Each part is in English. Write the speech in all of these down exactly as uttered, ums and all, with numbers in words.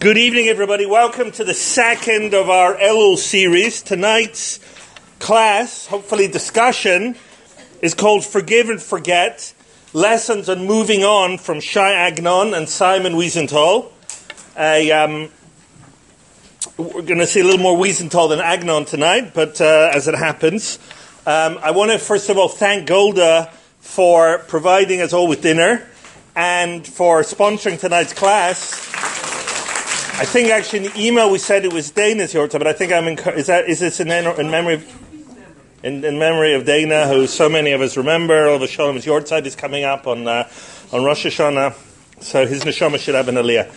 Good evening, everybody. Welcome to the second of our Elul series. Tonight's class, hopefully discussion, is called Forgive and Forget, Lessons on Moving On from Shai Agnon and Simon Wiesenthal. I, um, we're going to see a little more Wiesenthal than Agnon tonight, but uh, as it happens, um, I want to first of all thank Golda for providing us all with dinner and for sponsoring tonight's class. I think actually in the email we said it was Dana's yortzeit, but I think I'm in, is that is this in, in memory of in, in memory of Dana, who so many of us remember. All the Shalom's yortzeit is coming up on uh, on Rosh Hashanah, so his neshama should have an aliyah.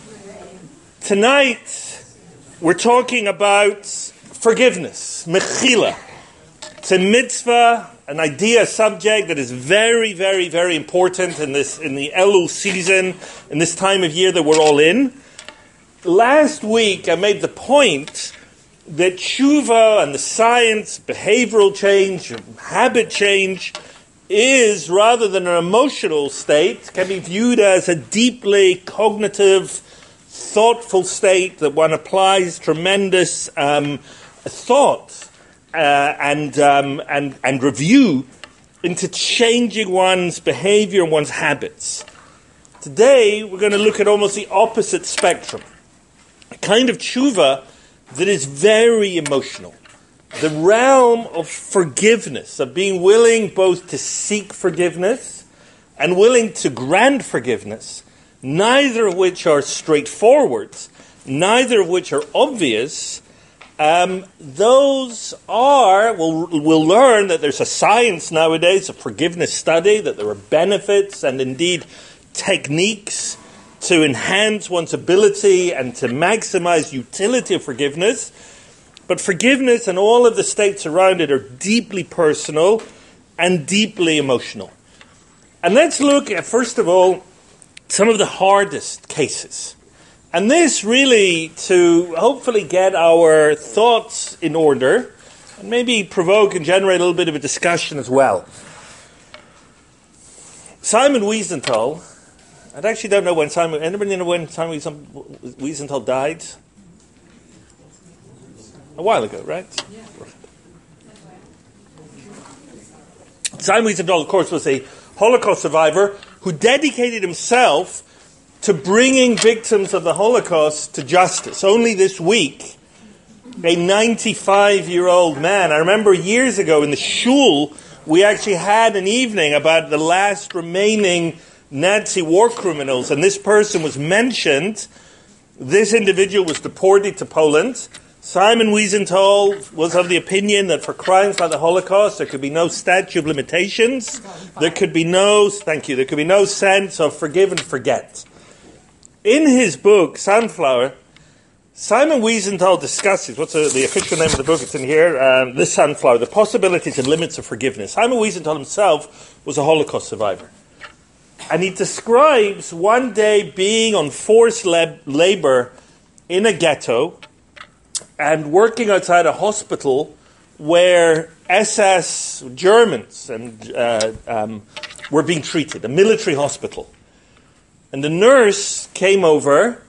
Tonight we're talking about forgiveness, mechila. It's a mitzvah, an idea, a subject that is very, very, very important in this in the Elul season, in this time of year that we're all in. Last week I made the point that tshuva and the science, behavioral change, habit change, is, rather than an emotional state, can be viewed as a deeply cognitive, thoughtful state that one applies tremendous um, thought uh, and, um, and, and review into changing one's behavior and one's habits. Today we're going to look at almost the opposite spectrum. A kind of tshuva that is very emotional. The realm of forgiveness, of being willing both to seek forgiveness and willing to grant forgiveness, neither of which are straightforward, neither of which are obvious. Um, those are, we'll, we'll learn that there's a science nowadays, a forgiveness study, that there are benefits and indeed techniques to enhance one's ability and to maximize utility of forgiveness. But forgiveness and all of the states around it are deeply personal and deeply emotional. And let's look at, first of all, some of the hardest cases. And this really to hopefully get our thoughts in order and maybe provoke and generate a little bit of a discussion as well. Simon Wiesenthal, I actually don't know when Simon... Anybody know when Simon Wiesenthal died? A while ago, right? Yeah. Simon Wiesenthal, of course, was a Holocaust survivor who dedicated himself to bringing victims of the Holocaust to justice. Only this week, a ninety-five-year-old man... I remember years ago in the shul, we actually had an evening about the last remaining Nazi war criminals, and this person was mentioned. This individual was deported to Poland. Simon Wiesenthal was of the opinion that for crimes like the Holocaust, there could be no statute of limitations. There could be no, thank you, there could be no sense of forgive and forget. In his book, Sunflower, Simon Wiesenthal discusses, what's the, the official name of the book? It's in here, um, The Sunflower, The Possibilities and Limits of Forgiveness. Simon Wiesenthal himself was a Holocaust survivor. And he describes one day being on forced lab- labor in a ghetto and working outside a hospital where S S Germans and uh, um, were being treated, a military hospital. And the nurse came over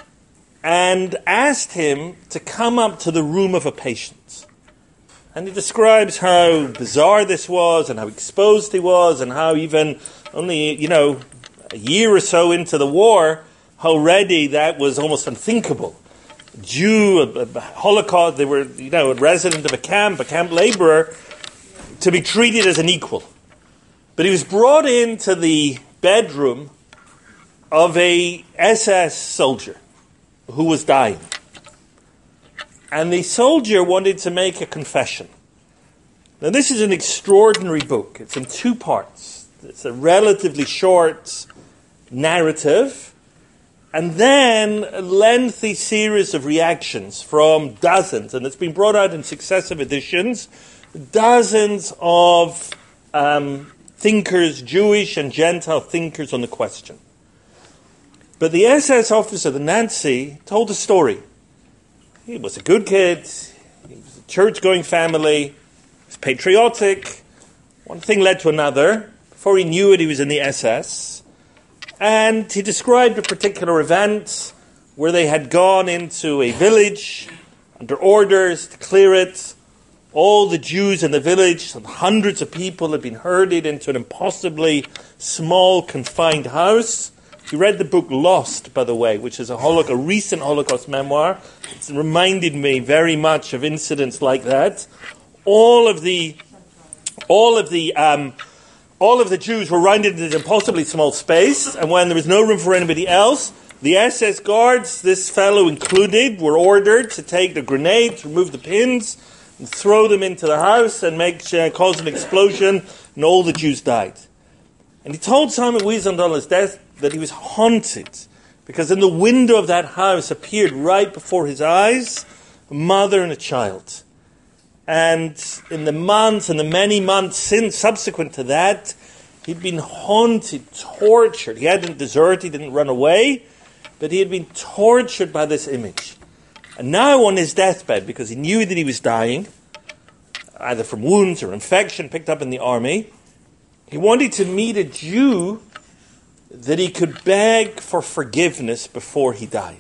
and asked him to come up to the room of a patient. And he describes how bizarre this was and how exposed he was and how even only, you know, a year or so into the war, already that was almost unthinkable. A Jew, a, a Holocaust, they were, you know, a resident of a camp, a camp laborer, to be treated as an equal. But he was brought into the bedroom of a S S soldier who was dying. And the soldier wanted to make a confession. Now, this is an extraordinary book. It's in two parts. It's a relatively short narrative, and then a lengthy series of reactions from dozens, and it's been brought out in successive editions, dozens of um, thinkers, Jewish and Gentile thinkers on the question. But the S S officer, the Nazi, told a story. He was a good kid, he was a church-going family, he was patriotic. One thing led to another. Before he knew it, he was in the S S. And he described a particular event where they had gone into a village under orders to clear it. All the Jews in the village, some hundreds of people, had been herded into an impossibly small, confined house. You read the book Lost, by the way, which is a, Holocaust, a recent Holocaust memoir. It's reminded me very much of incidents like that. All of the, all of the, um, all of the Jews were rounded into this impossibly small space, and when there was no room for anybody else, the S S guards, this fellow included, were ordered to take the grenades, remove the pins, and throw them into the house and make uh, cause an explosion, and all the Jews died. And he told Simon Wiesenthal on his death that he was haunted, because in the window of that house appeared right before his eyes a mother and a child. And in the months and the many months since, subsequent to that, he'd been haunted, tortured. He hadn't deserted, he didn't run away, but he had been tortured by this image. And now on his deathbed, because he knew that he was dying, either from wounds or infection picked up in the army, he wanted to meet a Jew that he could beg for forgiveness before he died.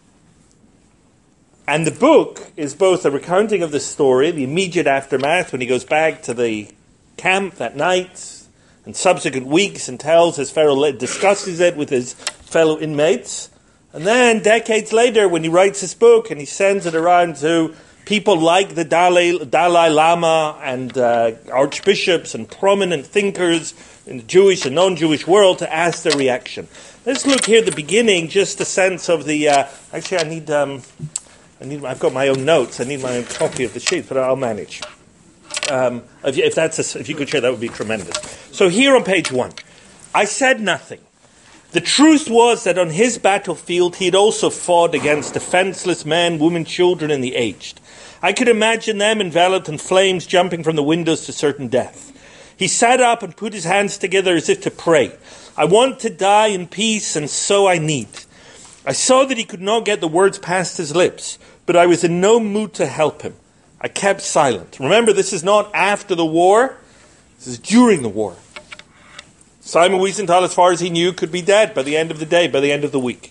And the book is both a recounting of the story, the immediate aftermath, when he goes back to the camp that night, and subsequent weeks, and tells his fellow, discusses it with his fellow inmates. And then, decades later, when he writes this book and he sends it around to people like the Dalai, Dalai Lama and uh, archbishops and prominent thinkers in the Jewish and non-Jewish world to ask their reaction. Let's look here at the beginning, just a sense of the... Uh, actually, I need... Um, I need. I've got my own notes. I need my own copy of the sheet, but I'll manage. Um, if, if, that's a, if you could share, that would be tremendous. So here on page one, I said nothing. The truth was that on his battlefield he had also fought against defenseless men, women, children, and the aged. I could imagine them enveloped in flames jumping from the windows to certain death. He sat up and put his hands together as if to pray. I want to die in peace, and so I need. I saw that he could not get the words past his lips, but I was in no mood to help him. I kept silent. Remember, this is not after the war. This is during the war. Simon Wiesenthal, as far as he knew, could be dead by the end of the day, by the end of the week.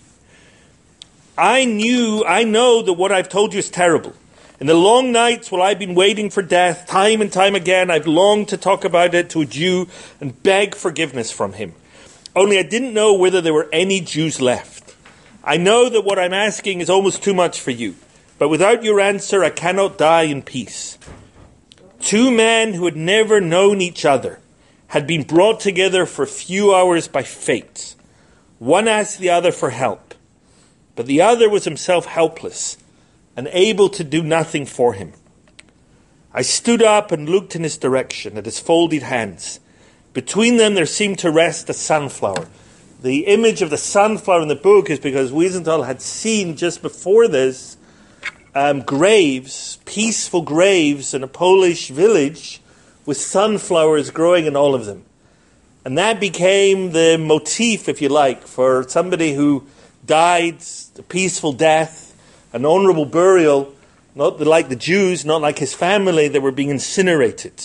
I knew, I know that what I've told you is terrible. In the long nights while I've been waiting for death, time and time again, I've longed to talk about it to a Jew and beg forgiveness from him. Only I didn't know whether there were any Jews left. I know that what I'm asking is almost too much for you, but without your answer, I cannot die in peace. Two men who had never known each other had been brought together for a few hours by fate. One asked the other for help, but the other was himself helpless and able to do nothing for him. I stood up and looked in his direction at his folded hands. Between them there seemed to rest a sunflower. The image of the sunflower in the book is because Wiesenthal had seen just before this um, graves, peaceful graves in a Polish village with sunflowers growing in all of them. And that became the motif, if you like, for somebody who died a peaceful death, an honorable burial, not like the Jews, not like his family that were being incinerated.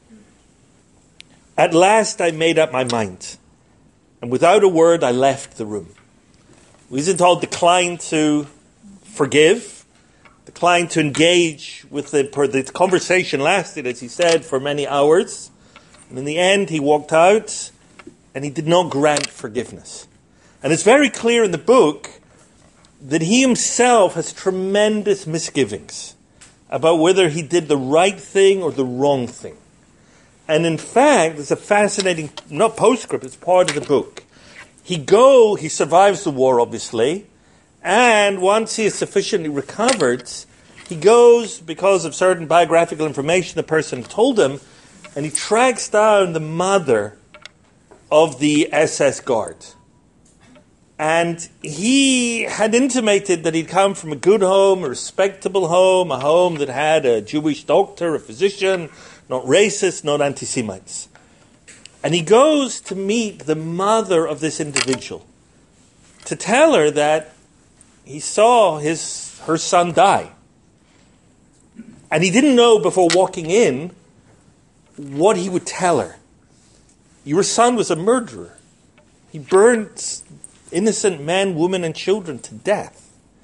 At last I made up my mind, and without a word I left the room. Wiesenthal declined to forgive, declined to engage with the, the conversation lasted, as he said, for many hours. And in the end, he walked out, and he did not grant forgiveness. And it's very clear in the book that he himself has tremendous misgivings about whether he did the right thing or the wrong thing. And in fact, there's a fascinating, not postscript, it's part of the book. He go, he survives the war, obviously, and once he is sufficiently recovered, he goes, because of certain biographical information the person told him, and he tracks down the mother of the S S guard. And he had intimated that he'd come from a good home, a respectable home, a home that had a Jewish doctor, a physician, not racist, not anti-Semites. And he goes to meet the mother of this individual to tell her that he saw his her son die. And he didn't know before walking in what he would tell her. Your son was a murderer. He burned innocent men, women, and children to death.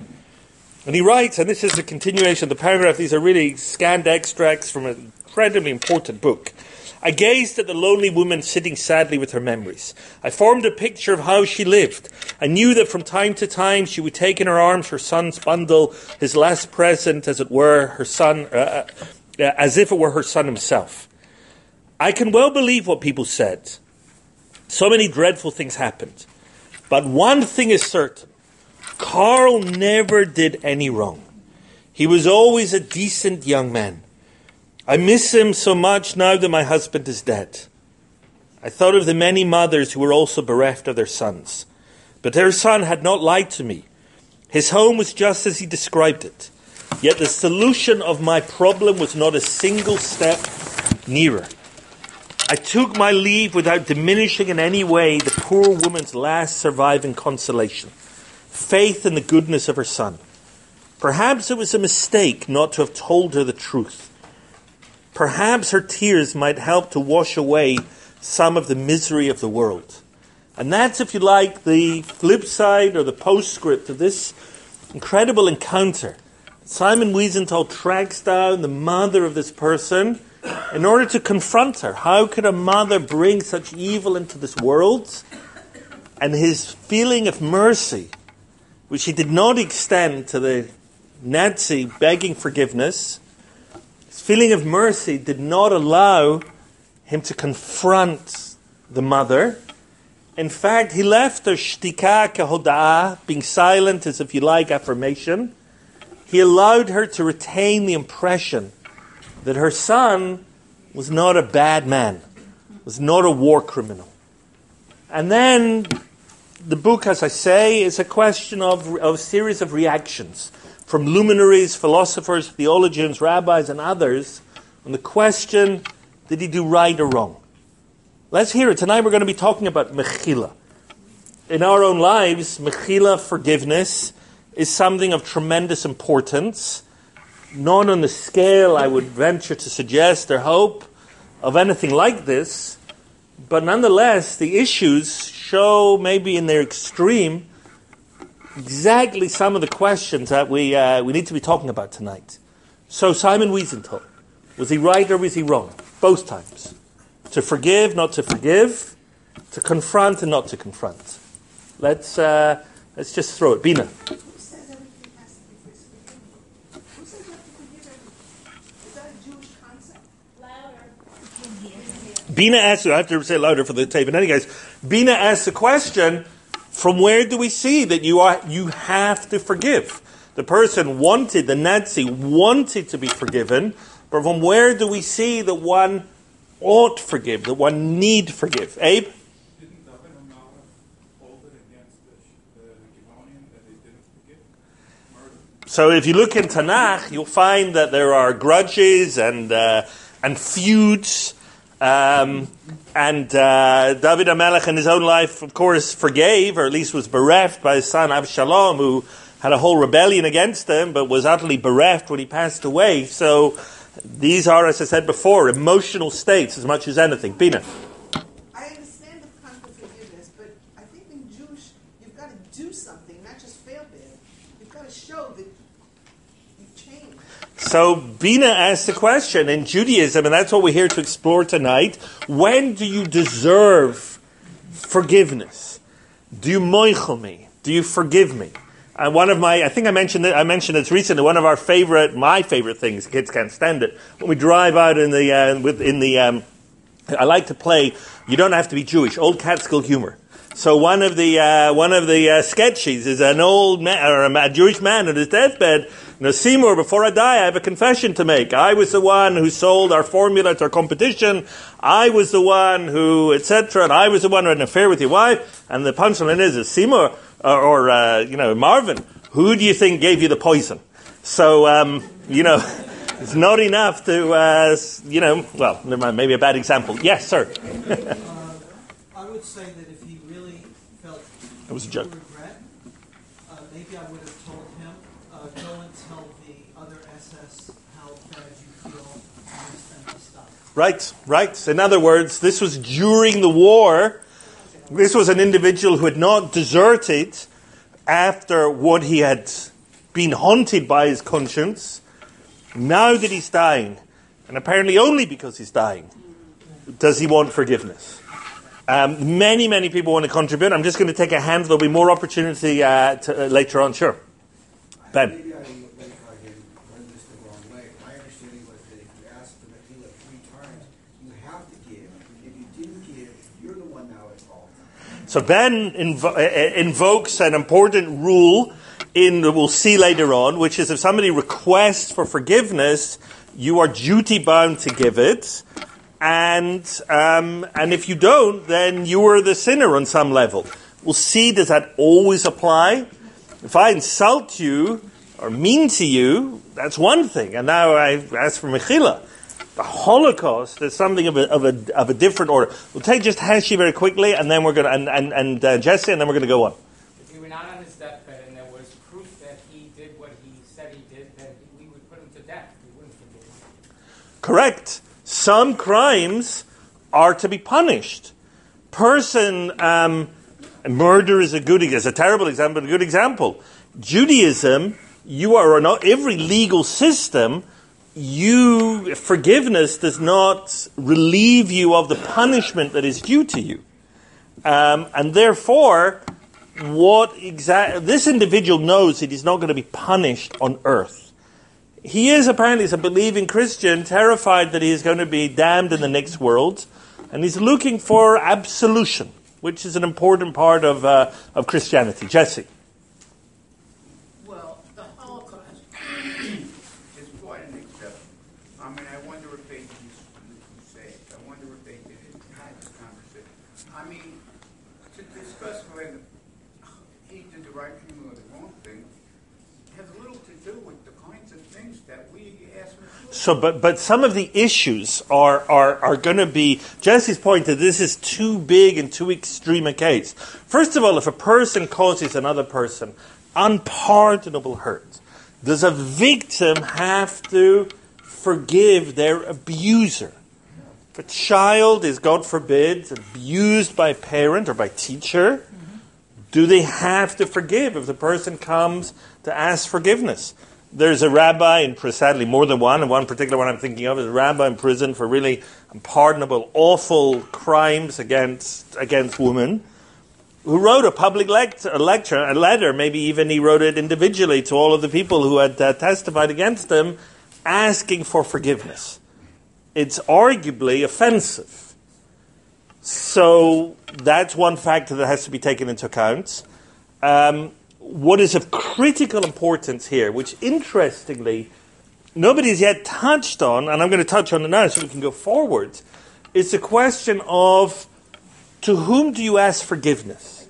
And he writes, and this is a continuation of the paragraph, these are really scanned extracts from an incredibly important book. I gazed at the lonely woman sitting sadly with her memories. I formed a picture of how she lived. I knew that from time to time she would take in her arms her son's bundle, his last present, as it were, her son, uh, uh, as if it were her son himself. I can well believe what people said. So many dreadful things happened. But one thing is certain. Carl never did any wrong. He was always a decent young man. I miss him so much now that my husband is dead. I thought of the many mothers who were also bereft of their sons. But their son had not lied to me. His home was just as he described it. Yet the solution of my problem was not a single step nearer. I took my leave without diminishing in any way the poor woman's last surviving consolation, faith in the goodness of her son. Perhaps it was a mistake not to have told her the truth. Perhaps her tears might help to wash away some of the misery of the world. And that's, if you like, the flip side or the postscript of this incredible encounter. Simon Wiesenthal tracks down the mother of this person in order to confront her. How could a mother bring such evil into this world? And his feeling of mercy, which he did not extend to the Nazi begging forgiveness, his feeling of mercy did not allow him to confront the mother. In fact, he left her shtika kehoda'ah, being silent as, if you like, affirmation. He allowed her to retain the impression that her son was not a bad man, was not a war criminal. And then the book, as I say, is a question of, of a series of reactions from luminaries, philosophers, theologians, rabbis, and others on the question, did he do right or wrong? Let's hear it. Tonight we're going to be talking about mechila. In our own lives, mechila, forgiveness, is something of tremendous importance. Not on the scale I would venture to suggest or hope of anything like this, but nonetheless, the issues show, maybe in their extreme, exactly some of the questions that we uh, we need to be talking about tonight. So Simon Wiesenthal, was he right or was he wrong? Both times. To forgive, not to forgive. To confront and not to confront. Let's uh, let's just throw it. Bina. Who says everything has to be forgiven? Who says you have to forgive everything? Is that a Jewish concept? Louder. Bina asks, I have to say louder for the tape. In any case, Bina asks the question, from where do we see that you are you have to forgive? The person wanted, the Nazi wanted to be forgiven, but from where do we see that one ought forgive, that one need forgive? Abe? Didn't David and Mara hold it against the, the Givonian that they didn't forgive? Murder. So if you look in Tanakh, you'll find that there are grudges and uh, and feuds. Um, and uh, David HaMelech in his own life, of course, forgave, or at least was bereft by his son Avshalom, who had a whole rebellion against him, but was utterly bereft when he passed away. So these are, as I said before, emotional states as much as anything. Bina. I understand the concept of forgiveness, but I think in Jewish, you've got to do something, not just fail there. You've got to show that you've changed. So Bina asked the question in Judaism, and that's what we're here to explore tonight. When do you deserve forgiveness? Do you moichel me? Do you forgive me? And one of my, I think I mentioned it, I mentioned it recently, one of our favorite, my favorite things, kids can't stand it, when we drive out in the, uh, with, in the, um, I like to play, you don't have to be Jewish, old Catskill humor. So one of the, uh, one of the uh, sketches is an old man, or a Jewish man on his deathbed. You know, Seymour, before I die, I have a confession to make. I was the one who sold our formula to our competition. I was the one who, et cetera. And I was the one who had an affair with your wife. And the punchline is, is Seymour, or, or uh, you know, Marvin, who do you think gave you the poison? So, um, you know, it's not enough to, uh, you know, well, never mind, maybe a bad example. Yes, sir. uh, I would say that if he really felt It was a joke. regret, uh, maybe I would have told him, uh, go and tell the other S S how bad you feel and ask them to stop. Right, right. In other words, this was during the war. This was an individual who had not deserted after what he had been haunted by his conscience. Now that he's dying, and apparently only because he's dying, does he want forgiveness? Um, many, many people want to contribute. I'm just going to take a hand. There'll be more opportunity uh, to, uh, later on. Sure. Ben. Maybe I read this the wrong way. My understanding was that if you ask the Mechila three times, you have to give. If you didn't give, you're the one now at fault. So Ben invo- uh, invokes an important rule in we'll see later on, which is if somebody requests for forgiveness, you are duty bound to give it. And um, and if you don't, then you are the sinner on some level. We'll see, does that always apply? If I insult you or mean to you, that's one thing. And now I ask for mechila. The Holocaust is something of a of a of a different order. We'll take just Hashi very quickly, and then we're going to and and, and uh, Jesse, and then we're going to go on. If he were not on his deathbed, and there was proof that he did what he said he did, then we would put him to death. We wouldn't forgive him. Correct. Some crimes are to be punished. Person, um, murder is a good, is a terrible example, but a good example. Judaism, you are on every legal system. You forgiveness does not relieve you of the punishment that is due to you, um, and therefore, what exact this individual knows that he's not going to be punished on earth. He is apparently, as a believing Christian, terrified that he is going to be damned in the next world, and he's looking for absolution, which is an important part of uh, of Christianity. Jesse. Well, the Holocaust is quite an exception. I mean, I wonder if they, you, you say it, I wonder if they did it, had this conversation. I mean, to discuss whether he did the right thing or the wrong thing has little to do with the kinds of things that we ask him to do. So, but but some of the issues are are, are going to be, Jesse's point that this is too big and too extreme a case. First of all, if a person causes another person unpardonable hurt, does a victim have to forgive their abuser? If a child is, God forbid, abused by a parent or by teacher, do they have to forgive if the person comes to ask forgiveness? There's a rabbi, in sadly more than one, and one particular one I'm thinking of is a rabbi in prison for really unpardonable, awful crimes against against women, who wrote a public lect- a lecture, a letter, maybe even he wrote it individually to all of the people who had uh, testified against him, asking for forgiveness. It's arguably offensive. So that's one factor that has to be taken into account. Um, what is of critical importance here, which interestingly nobody's yet touched on, and I'm going to touch on it now so we can go forward, is the question of to whom do you ask forgiveness?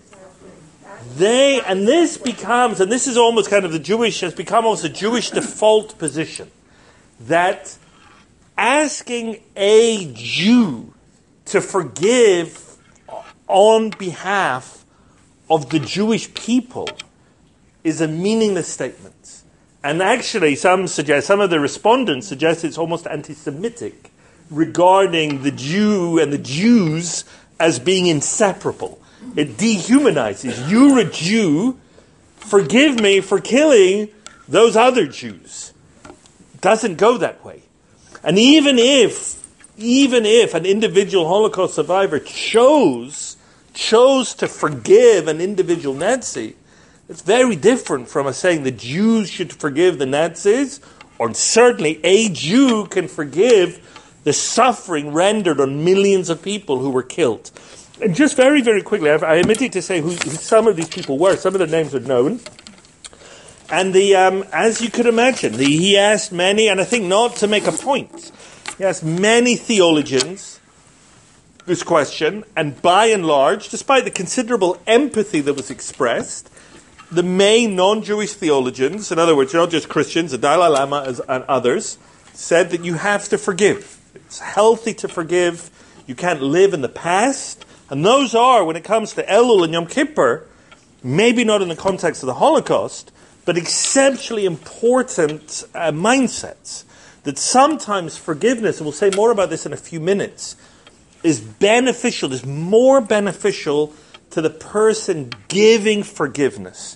They, and this becomes, and this is almost kind of the Jewish, has become almost a Jewish default position, that asking a Jew to forgive on behalf of the Jewish people is a meaningless statement. And actually, some suggest, some of the respondents suggest it's almost anti-Semitic regarding the Jew and the Jews as being inseparable. It dehumanizes. You're a Jew, forgive me for killing those other Jews. Doesn't go that way. And even if, even if an individual Holocaust survivor chose, chose to forgive an individual Nazi, it's very different from us saying the Jews should forgive the Nazis, or certainly a Jew can forgive the suffering rendered on millions of people who were killed. And just very, very quickly, I omitted to say who, who some of these people were. Some of the names are known. And the, um, as you could imagine, the, he asked many, and I think not to make a point, he asked many theologians this question, and by and large, despite the considerable empathy that was expressed, the main non-Jewish theologians, in other words, not just Christians, the Dalai Lama and others, said that you have to forgive. It's healthy to forgive. You can't live in the past. And those are, when it comes to Elul and Yom Kippur, maybe not in the context of the Holocaust, but exceptionally important uh, mindsets. That sometimes forgiveness, and we'll say more about this in a few minutes, is beneficial, is more beneficial to the person giving forgiveness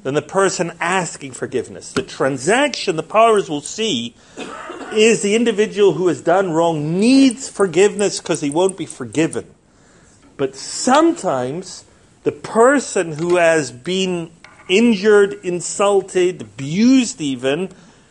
than the person asking forgiveness. The transaction, the powers will see, is the individual who has done wrong needs forgiveness because he won't be forgiven. But sometimes the person who has been injured, insulted, abused even,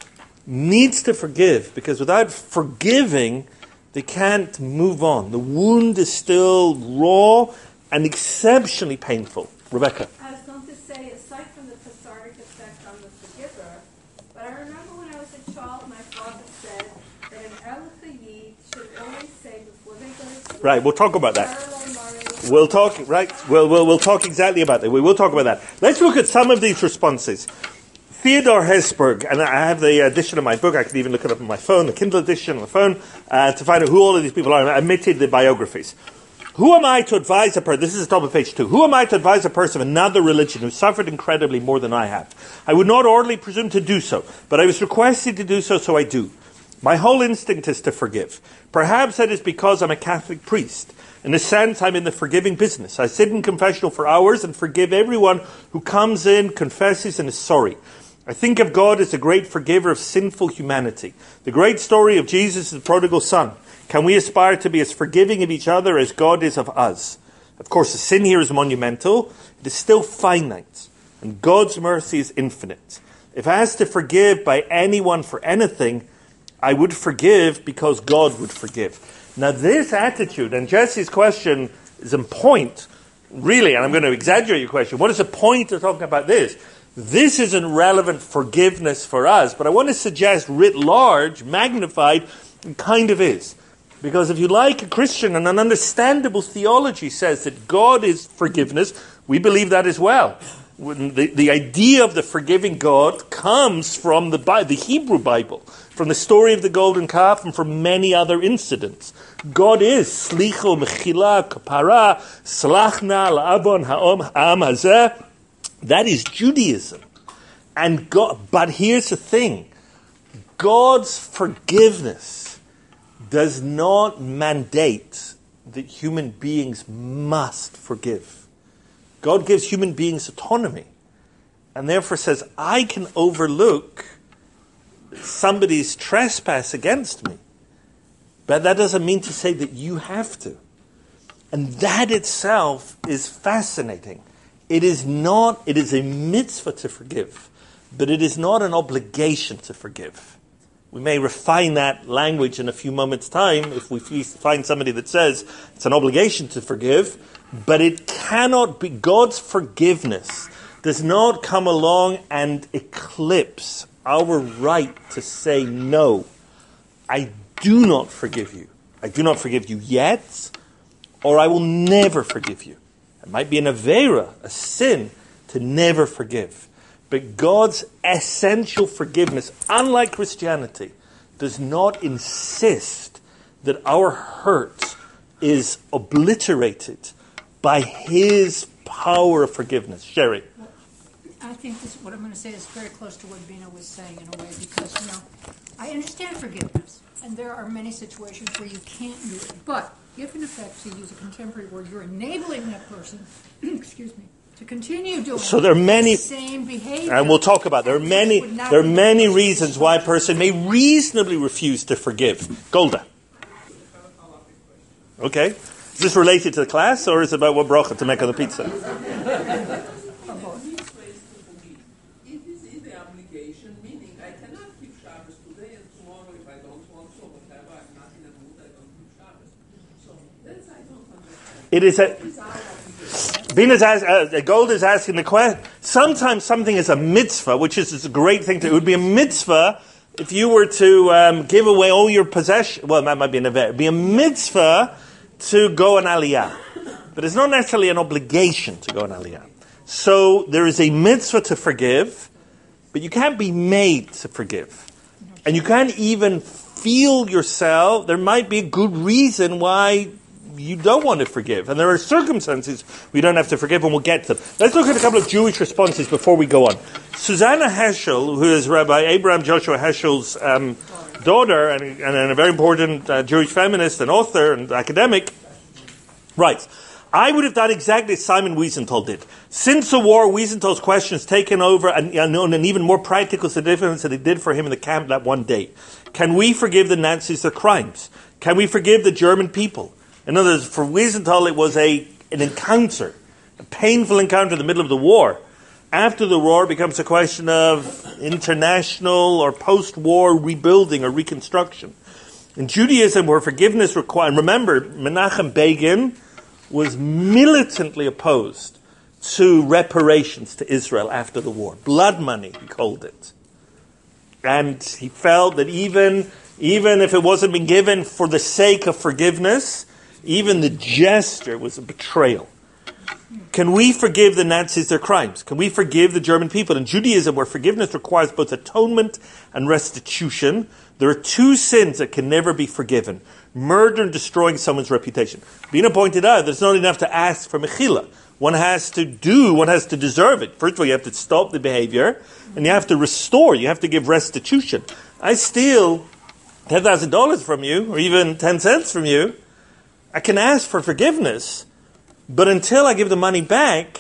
needs to forgive, because without forgiving, they can't move on. The wound is still raw and exceptionally painful. Rebecca. I was going to say, aside from the cathartic effect on the forgiver, but I remember when I was a child, my father said that an Elif Yid should always say before they go to sleep. Right, we'll talk about that. We'll talk, right, we'll, we'll, we'll talk exactly about that. We will talk about that. Let's look at some of these responses. Theodore Hesburgh, and I have the edition of my book, I can even look it up on my phone, the Kindle edition on the phone, uh, to find out who all of these people are, and omitted the biographies. Who am I to advise a person, this is the top of page two, who am I to advise a person of another religion who suffered incredibly more than I have? I would not orderly presume to do so, but I was requested to do so, so I do. My whole instinct is to forgive. Perhaps that is because I'm a Catholic priest. In a sense, I'm in the forgiving business. I sit in confessional for hours and forgive everyone who comes in, confesses, and is sorry. I think of God as the great forgiver of sinful humanity. The great story of Jesus, the prodigal son. Can we aspire to be as forgiving of each other as God is of us? Of course, the sin here is monumental. It is still finite. And God's mercy is infinite. If I asked to forgive by anyone for anything, I would forgive because God would forgive. Now this attitude, and Jesse's question is in point, really, and I'm going to exaggerate your question. What is the point of talking about this? This isn't relevant forgiveness for us, but I want to suggest writ large, magnified, it kind of is. Because if you like, a Christian, and an understandable theology says that God is forgiveness, we believe that as well. The, the idea of the forgiving God comes from the, the Hebrew Bible, from the story of the golden calf, and from many other incidents. God is slicho, mechila, kapara, slachna, la'avon, ha'om, ha'am hazeh. That is Judaism. And God, but here's the thing. God's forgiveness does not mandate that human beings must forgive. God gives human beings autonomy, and therefore says, I can overlook somebody's trespass against me, but that doesn't mean to say that you have to. And that itself is fascinating. It is not, it is a mitzvah to forgive, but it is not an obligation to forgive. We may refine that language in a few moments' time if we find somebody that says it's an obligation to forgive, but it cannot be. God's forgiveness does not come along and eclipse our right to say, no, I do not forgive you. I do not forgive you yet, or I will never forgive you. It might be an avera, a sin, to never forgive. But God's essential forgiveness, unlike Christianity, does not insist that our hurt is obliterated by His power of forgiveness. Sherry. I think this, what I'm going to say is very close to what Bina was saying in a way, because, you know, I understand forgiveness, and there are many situations where you can't do it. But if, in effect, to use a contemporary word, you're enabling that person, excuse me, to continue doing so there are many, the same behavior. And we'll talk about there are many there are many reasons why a person may reasonably refuse to forgive. Golda. Okay. Is this related to the class, or is it about what bracha to make on the pizza? It is a... Bina's ask, uh, Gold is asking the question. Sometimes something is a mitzvah, which is, is a great thing to. It would be a mitzvah if you were to um, give away all your possessions. Well, that might be an event. It would be a mitzvah to go on aliyah, but it's not necessarily an obligation to go on aliyah. So there is a mitzvah to forgive, but you can't be made to forgive, and you can't even feel yourself. There might be a good reason why you don't want to forgive. And there are circumstances we don't have to forgive, and we'll get to them. Let's look at a couple of Jewish responses before we go on. Susanna Heschel, who is Rabbi Abraham Joshua Heschel's um, daughter, and, and a very important uh, Jewish feminist and author and academic, writes, I would have done exactly as Simon Wiesenthal did. Since the war, Wiesenthal's questions taken over and, and an even more practical significance than it did for him in the camp that one day. Can we forgive the Nazis their crimes? Can we forgive the German people? In other words, for Wiesenthal, it was a an encounter, a painful encounter in the middle of the war. After the war, it becomes a question of international or post-war rebuilding or reconstruction. In Judaism, where forgiveness required, remember, Menachem Begin was militantly opposed to reparations to Israel after the war. Blood money, he called it. And he felt that even, even if it wasn't being given for the sake of forgiveness, even the gesture was a betrayal. Can we forgive the Nazis their crimes? Can we forgive the German people? In Judaism, where forgiveness requires both atonement and restitution, there are two sins that can never be forgiven. Murder and destroying someone's reputation. Bina pointed out that it's not enough to ask for mechila. One has to do, one has to deserve it. First of all, you have to stop the behavior, and you have to restore, you have to give restitution. I steal ten thousand dollars from you, or even ten cents from you, I can ask for forgiveness, but until I give the money back,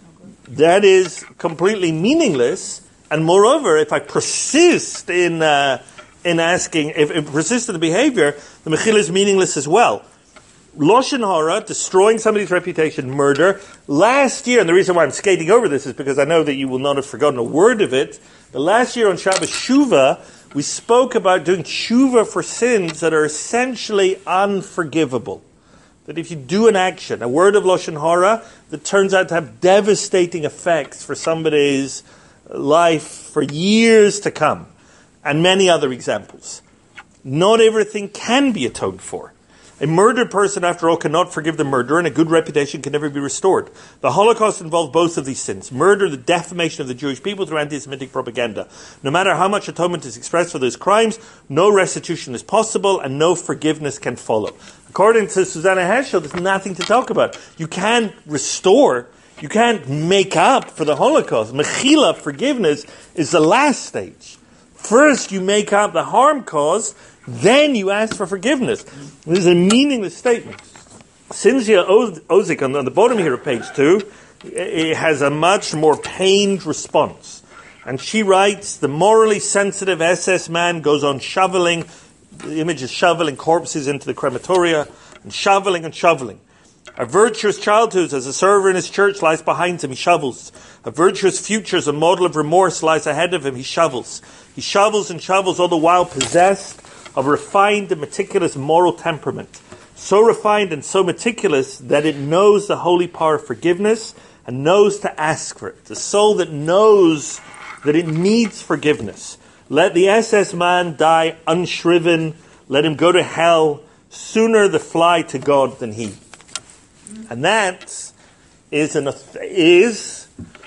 that is completely meaningless. And moreover, if I persist in uh, in asking, if I persist in the behavior, the mechila is meaningless as well. Lashon hara, destroying somebody's reputation, murder. Last year, and the reason why I'm skating over this is because I know that you will not have forgotten a word of it. The last year on Shabbos Shuvah, we spoke about doing tshuva for sins that are essentially unforgivable. That if you do an action, a word of Lashon hara, that turns out to have devastating effects for somebody's life for years to come. And many other examples. Not everything can be atoned for. A murdered person, after all, cannot forgive the murderer, and a good reputation can never be restored. The Holocaust involved both of these sins. Murder, the defamation of the Jewish people through anti-Semitic propaganda. No matter how much atonement is expressed for those crimes, no restitution is possible, and no forgiveness can follow. According to Susanna Heschel, there's nothing to talk about. You can't restore, you can't make up for the Holocaust. Mechila, forgiveness, is the last stage. First, you make up the harm caused, then you ask for forgiveness. This is a meaningless statement. Cynthia Ozick, on, on the bottom here of page two, it has a much more pained response. And she writes, the morally sensitive S S man goes on shoveling, the image is shoveling corpses into the crematoria, and shoveling and shoveling. A virtuous childhood as a server in his church lies behind him, he shovels. A virtuous future as a model of remorse lies ahead of him, he shovels. He shovels and shovels, all the while possessed of refined and meticulous moral temperament. So refined and so meticulous that it knows the holy power of forgiveness and knows to ask for it. The soul that knows that it needs forgiveness. Let the S S man die unshriven. Let him go to hell. Sooner the fly to God than he. And that is an is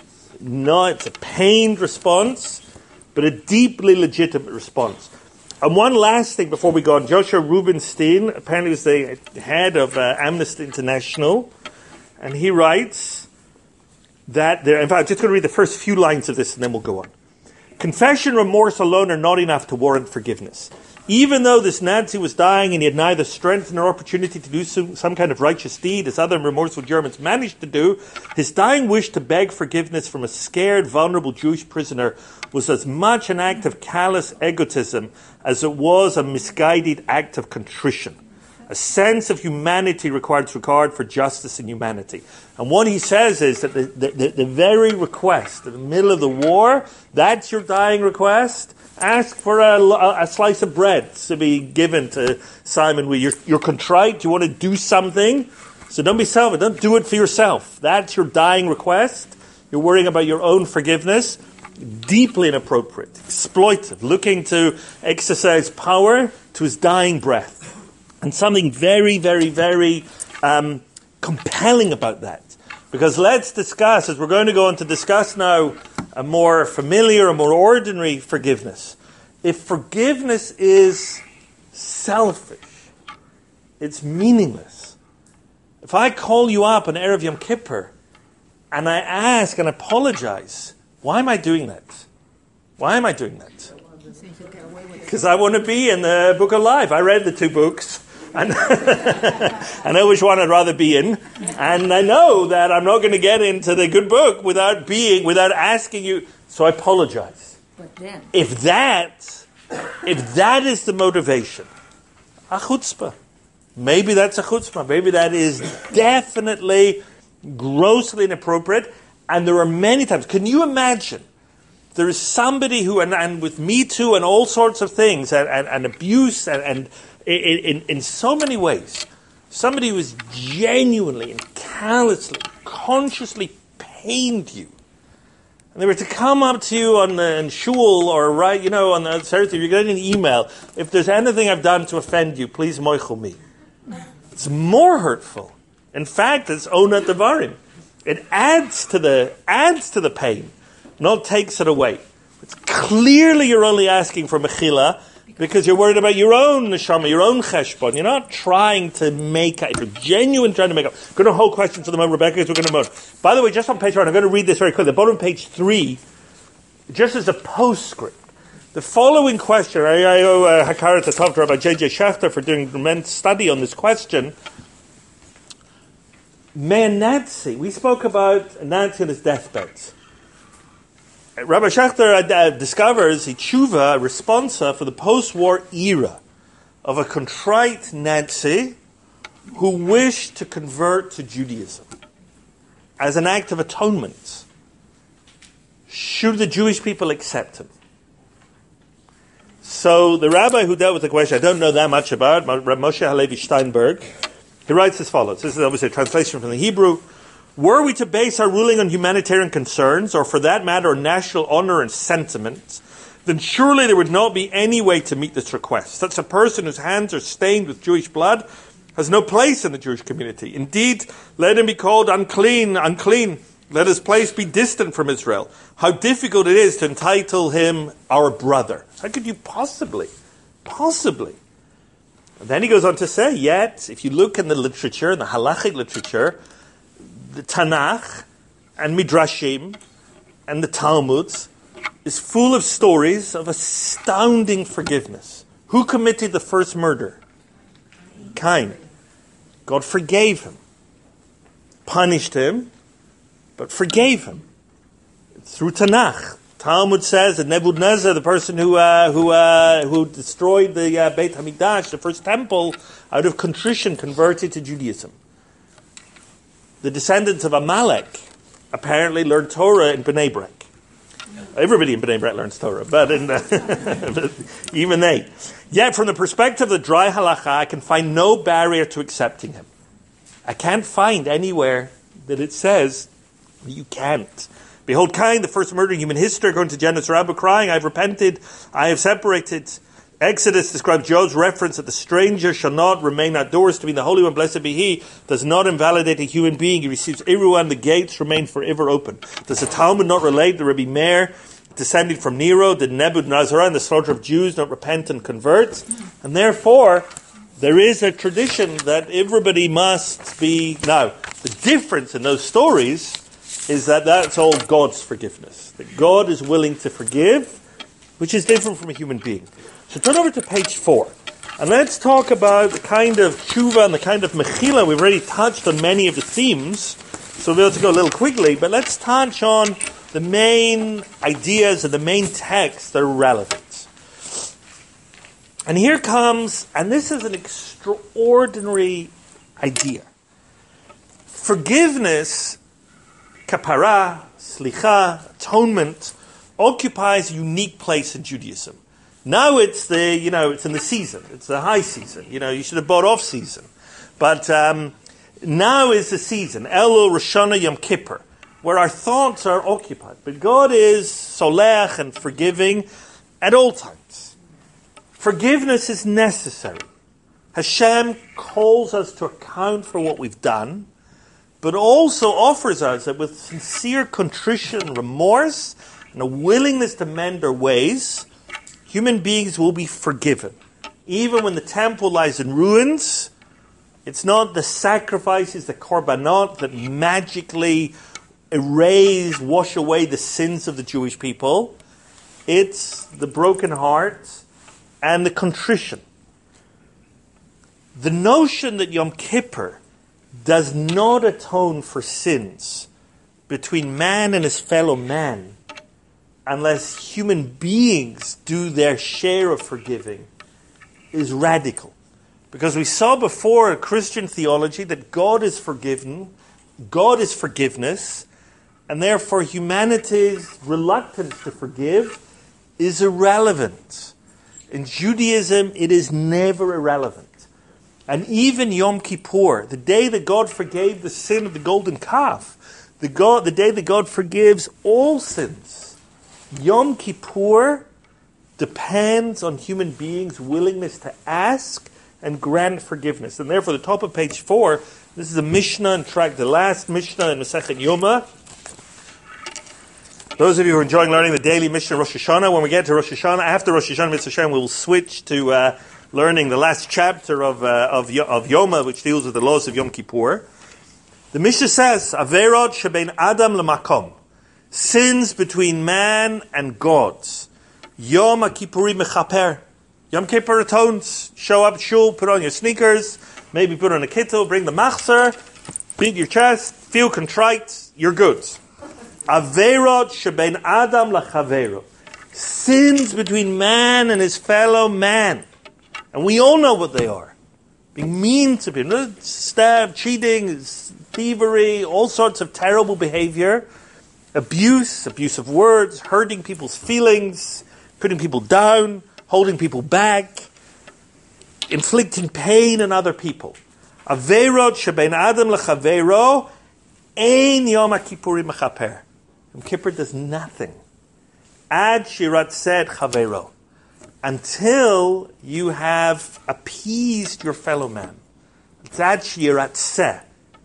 not it's a pained response, but a deeply legitimate response. And one last thing before we go on. Joshua Rubinstein apparently was the head of uh, Amnesty International, and he writes that there. In fact, I'm just going to read the first few lines of this, and then we'll go on. Confession, remorse alone are not enough to warrant forgiveness. Even though this Nazi was dying and he had neither strength nor opportunity to do some, some kind of righteous deed, as other remorseful Germans managed to do, his dying wish to beg forgiveness from a scared, vulnerable Jewish prisoner was as much an act of callous egotism as it was a misguided act of contrition. A sense of humanity requires regard for justice and humanity. And what he says is that the, the, the very request in the middle of the war, that's your dying request. Ask for a, a slice of bread to be given to Simon Wee. You're, you're contrite, you want to do something, so don't be selfish, don't do it for yourself. That's your dying request. You're worrying about your own forgiveness. Deeply inappropriate, exploitive, looking to exercise power to his dying breath. And something very, very, very um, compelling about that. Because let's discuss, as we're going to go on to discuss now, a more familiar, a more ordinary forgiveness. If forgiveness is selfish, it's meaningless. If I call you up on Erev Yom Kippur and I ask and apologize, why am I doing that? Why am I doing that? Because I want to be in the Book of Life. I read the two books. And I know which one I'd rather be in. And I know that I'm not going to get into the good book without being, without asking you. So I apologize. But then, If that, if that is the motivation, a chutzpah. Maybe that's a chutzpah. Maybe that is definitely grossly inappropriate. And there are many times. Can you imagine? There is somebody who, and, and with Me Too and all sorts of things, and, and, and abuse, and, and in, in, in so many ways, somebody who has genuinely and callously, consciously pained you. And they were to come up to you on the in shul or right, you know, on the Thursday, you're getting an email. If there's anything I've done to offend you, please moichel me. It's more hurtful. In fact, it's onat devarim. It adds to the adds to the pain, not takes it away. It's clearly you're only asking for mechila because you're worried about your own neshama, your own cheshbon. You're not trying to make up. If you're genuine trying to make up. I'm going to hold questions to the moment, Rebecca, because we're going to move. By the way, just on page one, I'm going to read this very quickly. The bottom of page three, just as a postscript. The following question, I, I owe uh, Hakara to talk to Rabbi J J Schechter for doing an immense study on this question. Man Nazi, we spoke about Nazi on his deathbed. Rabbi Schechter uh, discovers a tshuva, a responsa for the post-war era of a contrite Nazi who wished to convert to Judaism as an act of atonement. Should the Jewish people accept him? So the rabbi who dealt with the question, I don't know that much about, Moshe Halevi Steinberg, he writes as follows. This is obviously a translation from the Hebrew. Were we to base our ruling on humanitarian concerns, or for that matter, on national honor and sentiment, then surely there would not be any way to meet this request. Such a person whose hands are stained with Jewish blood has no place in the Jewish community. Indeed, let him be called unclean, unclean. Let his place be distant from Israel. How difficult it is to entitle him our brother. How could you possibly, possibly? And then he goes on to say, yet, if you look in the literature, in the halachic literature, the Tanakh and Midrashim and the Talmuds is full of stories of astounding forgiveness. Who committed the first murder? Cain. God forgave him, punished him, but forgave him through Tanakh. Talmud says that Nebuchadnezzar, the person who uh, who uh, who destroyed the uh, Beit Hamikdash, the first temple, out of contrition converted to Judaism. The descendants of Amalek apparently learned Torah in Bnei Brak. Everybody in Bnei Brak learns Torah, but, in, but even they. Yet, from the perspective of the dry halacha, I can find no barrier to accepting him. I can't find anywhere that it says you can't. Behold, Cain, the first murder in human history, according to Genesis Rabbah, crying, I have repented, I have separated. Exodus describes Job's reference that the stranger shall not remain outdoors to be the Holy One, blessed be He, does not invalidate a human being. He receives everyone, the gates remain forever open. Does the Talmud not relate that Rabbi Meir, descending from Nero, did Nebuchadnezzar and the slaughter of Jews not repent and convert? And therefore, there is a tradition that everybody must be... Now, the difference in those stories is that that's all God's forgiveness. That God is willing to forgive, which is different from a human being. So turn over to page four. And let's talk about the kind of tshuva and the kind of mechila. We've already touched on many of the themes, so we'll be able to go a little quickly. But let's touch on the main ideas and the main texts that are relevant. And here comes, and this is an extraordinary idea. Forgiveness, kapara, slicha, atonement, occupies a unique place in Judaism. Now it's the, you know, it's in the season. It's the high season. You know, you should have bought off season. But um, now is the season. Elul, Rosh Hashanah, Yom Kippur, where our thoughts are occupied. But God is solech and forgiving at all times. Forgiveness is necessary. Hashem calls us to account for what we've done, but also offers us that with sincere contrition, remorse, and a willingness to mend our ways, human beings will be forgiven. Even when the temple lies in ruins, it's not the sacrifices, the korbanot, that magically erase, wash away the sins of the Jewish people. It's the broken heart and the contrition. The notion that Yom Kippur does not atone for sins between man and his fellow man unless human beings do their share of forgiving is radical. Because we saw before in Christian theology that God is forgiven, God is forgiveness, and therefore humanity's reluctance to forgive is irrelevant. In Judaism, it is never irrelevant. And even Yom Kippur, the day that God forgave the sin of the golden calf, the, God, the day that God forgives all sins, Yom Kippur depends on human beings' willingness to ask and grant forgiveness. And therefore, the top of page four, this is a Mishnah in track, the last Mishnah in Masechet Yoma. Those of you who are enjoying learning the daily Mishnah Rosh Hashanah, when we get to Rosh Hashanah, after Rosh Hashanah, Mitzvah Shem, we will switch to uh, learning the last chapter of, uh, of of Yoma, which deals with the laws of Yom Kippur. The Mishnah says, Averot shebein Adam lemakom, sins between man and God. Yom Kippurim mechaper. Yom Kippur atones. Show up at shul, put on your sneakers, maybe put on a kittel, bring the machzor, beat your chest, feel contrite, you're good. Averot shebein Adam lachavero. Sins between man and his fellow man. And we all know what they are. Being mean to people, stab, cheating, thievery, all sorts of terrible behavior. Abuse, abuse of words, hurting people's feelings, putting people down, holding people back, inflicting pain on other people. Averot shebein Adam lachavero, ein Yom Kippurim mechaper. Yom Kippur does nothing. Ad shirat said chavero. Until you have appeased your fellow man. It's ad shirat seh.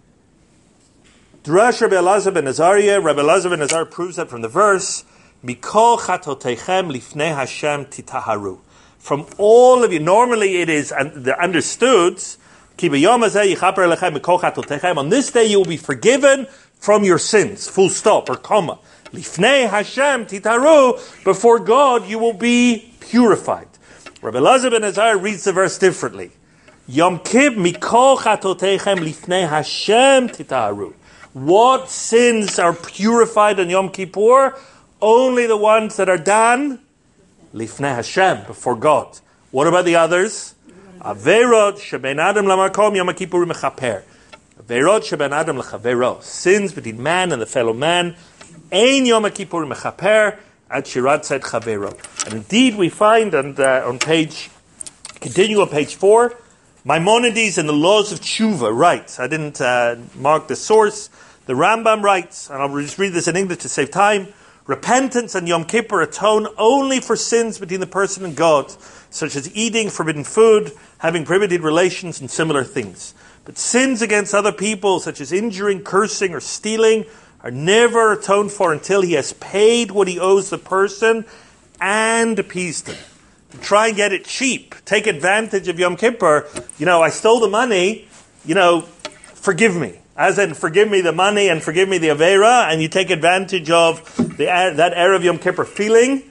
Drash Rabbi Elazar ben Azariah, Rabbi Elazar ben Azariah proves that from the verse, Mikol chatotechem lifnei Hashem titaharu. From all of you, normally it is understood, Ki b'yom hazeh yichaper lechem mikol chatotechem. On this day you will be forgiven from your sins. Full stop or comma. Lifnei Hashem titaharu. Before God you will be purified. Rabbi Elazar ben Azariah reads the verse differently. Yom Kippur mikol chatotechem lifnei Hashem titaharu. What sins are purified on Yom Kippur? Only the ones that are done lifnei Hashem, before God. What about the others? Averot shebein Adam lamakom Yom Kippurim mechaper. Averot shebein Adam lachavero. Sins between man and the fellow man. Ein Yom Kippurim mechaper. Ad shirat said chavero. And indeed we find on, uh, on page, continue on page four, Maimonides in the Laws of Tshuva writes, I didn't uh, mark the source, the Rambam writes, and I'll just read this in English to save time, repentance and Yom Kippur atone only for sins between the person and God, such as eating forbidden food, having prohibited relations, and similar things. But sins against other people, such as injuring, cursing, or stealing, are never atoned for until he has paid what he owes the person and appeased them. To try and get it cheap, take advantage of Yom Kippur, you know, I stole the money, you know, forgive me. As in, forgive me the money and forgive me the Avera, and you take advantage of the, that Erev Yom Kippur feeling,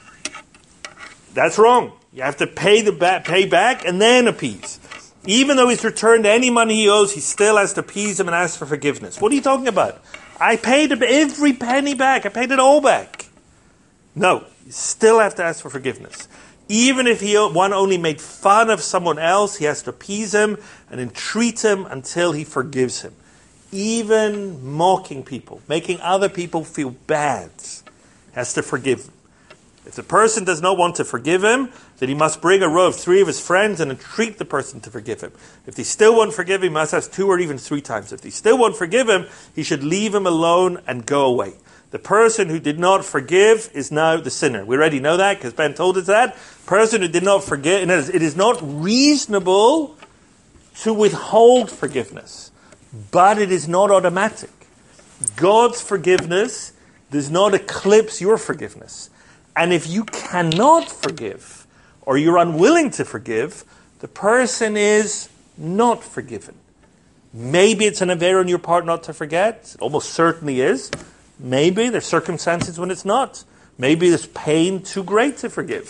that's wrong. You have to pay the ba- pay back and then appease. Even though he's returned any money he owes, he still has to appease him and ask for forgiveness. What are you talking about? I paid every penny back. I paid it all back. No, you still have to ask for forgiveness. Even if he one only made fun of someone else, he has to appease him and entreat him until he forgives him. Even mocking people, making other people feel bad, has to forgive them. If the person does not want to forgive him, then he must bring a row of three of his friends and entreat the person to forgive him. If they still won't forgive him, he must ask two or even three times. If they still won't forgive him, he should leave him alone and go away. The person who did not forgive is now the sinner. We already know that because Ben told us that. The person who did not forgive, it is not reasonable to withhold forgiveness, but it is not automatic. God's forgiveness does not eclipse your forgiveness. And if you cannot forgive, or you're unwilling to forgive, the person is not forgiven. Maybe it's an avera on your part not to forget. It almost certainly is. Maybe there's circumstances when it's not. Maybe there's pain too great to forgive.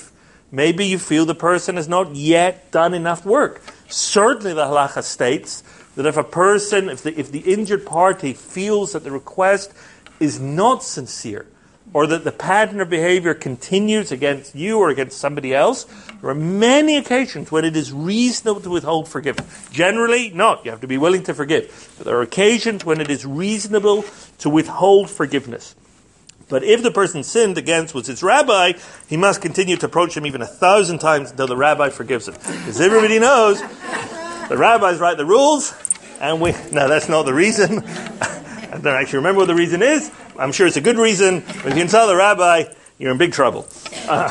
Maybe you feel the person has not yet done enough work. Certainly the halacha states that if a person, if the, if the injured party feels that the request is not sincere, or that the pattern of behavior continues against you or against somebody else, there are many occasions when it is reasonable to withhold forgiveness. Generally, not. You have to be willing to forgive. But there are occasions when it is reasonable to withhold forgiveness. But if the person sinned against was his rabbi, he must continue to approach him even a thousand times until the rabbi forgives him. Because everybody knows the rabbis write the rules, and we... No, that's not the reason. I don't actually remember what the reason is. I'm sure it's a good reason. But if you insult the rabbi, you're in big trouble. Uh,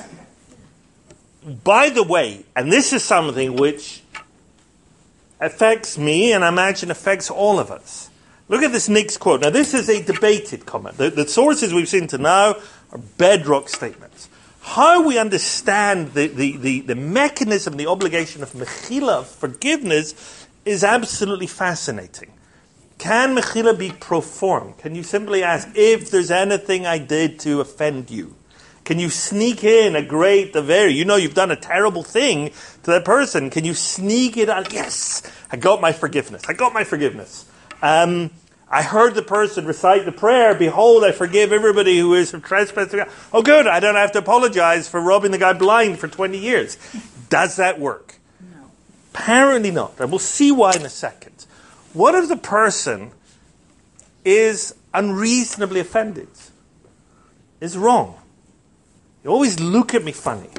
by the way, and this is something which affects me, and I imagine affects all of us. Look at this next quote. Now, this is a debated comment. The, the sources we've seen to now are bedrock statements. How we understand the, the, the, the mechanism, the obligation of mechila, of forgiveness, is absolutely fascinating. Can mechila be pro forma? Can you simply ask, if there's anything I did to offend you? Can you sneak in a great aver? You know you've done a terrible thing to that person. Can you sneak it out? Yes, I got my forgiveness. I got my forgiveness. Um, I heard the person recite the prayer, behold, I forgive everybody who is trespassing. Oh good, I don't have to apologize for robbing the guy blind for twenty years. Does that work? No. Apparently not. And we'll see why in a second. What if the person is unreasonably offended? Is wrong? You always look at me funny.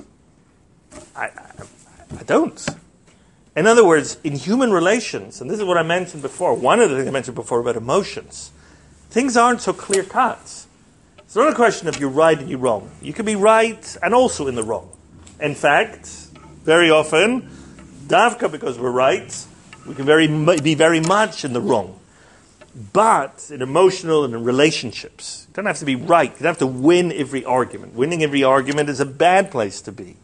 I, I, I don't. In other words, in human relations, and this is what I mentioned before, one of the things I mentioned before about emotions, things aren't so clear-cut. It's not a question of you're right and you're wrong. You can be right and also in the wrong. In fact, very often, davka because we're right, we can very be very much in the wrong. But in emotional and in relationships, you don't have to be right. You don't have to win every argument. Winning every argument is a bad place to be.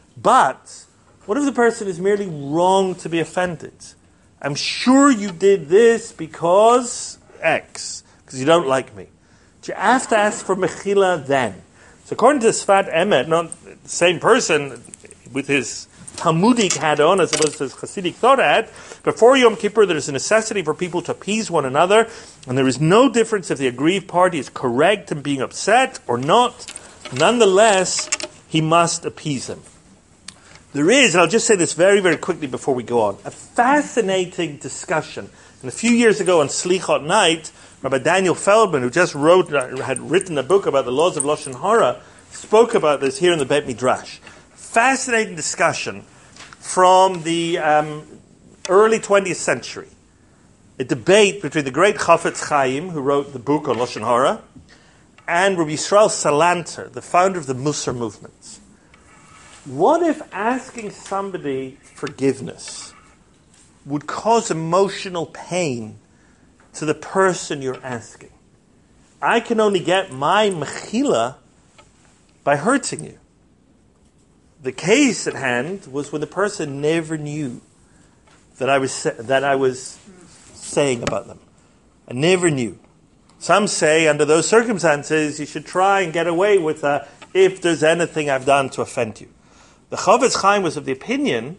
But what if the person is merely wrong to be offended? I'm sure you did this because X, because you don't like me. Do you have to ask for mechila then? So according to Sfat Emet, not the same person with his Talmudic hat on as opposed to his Hasidic thought hat, before Yom Kippur there is a necessity for people to appease one another, and there is no difference if the aggrieved party is correct in being upset or not. Nonetheless, he must appease them. There is, and I'll just say this very, very quickly before we go on, a fascinating discussion. And a few years ago on Slichot night, Rabbi Daniel Feldman, who just wrote, had written a book about the laws of Lashon Hara, spoke about this here in the Beit Midrash. Fascinating discussion from the um, early twentieth century. A debate between the great Chafetz Chaim, who wrote the book on Lashon Hara, and Rabbi Yisrael Salanter, the founder of the Musar movement. What if asking somebody forgiveness would cause emotional pain to the person you're asking? I can only get my mechila by hurting you. The case at hand was when the person never knew that I was that I was saying about them. I never knew. Some say under those circumstances you should try and get away with a, if there's anything I've done to offend you. The Chafetz Chaim was of the opinion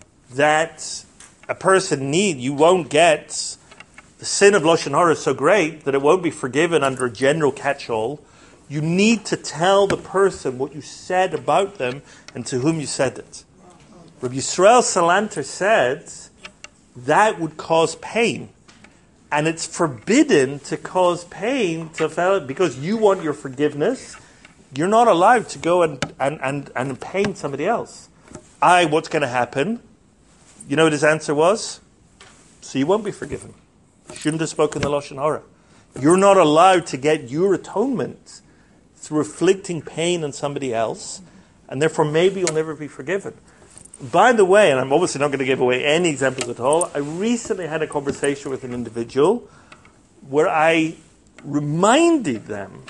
that a person need, you won't get the sin of Lashon Hara so great that it won't be forgiven under a general catch-all. You need to tell the person what you said about them and to whom you said it. Rabbi Yisrael Salanter said that would cause pain. And it's forbidden to cause pain to fellow, because you want your forgiveness. You're not allowed to go and, and, and, and pain somebody else. I, what's going to happen? You know what his answer was? So you won't be forgiven. You shouldn't have spoken the Lashon Hara. You're not allowed to get your atonement through inflicting pain on somebody else, and therefore maybe you'll never be forgiven. By the way, and I'm obviously not going to give away any examples at all, I recently had a conversation with an individual where I reminded them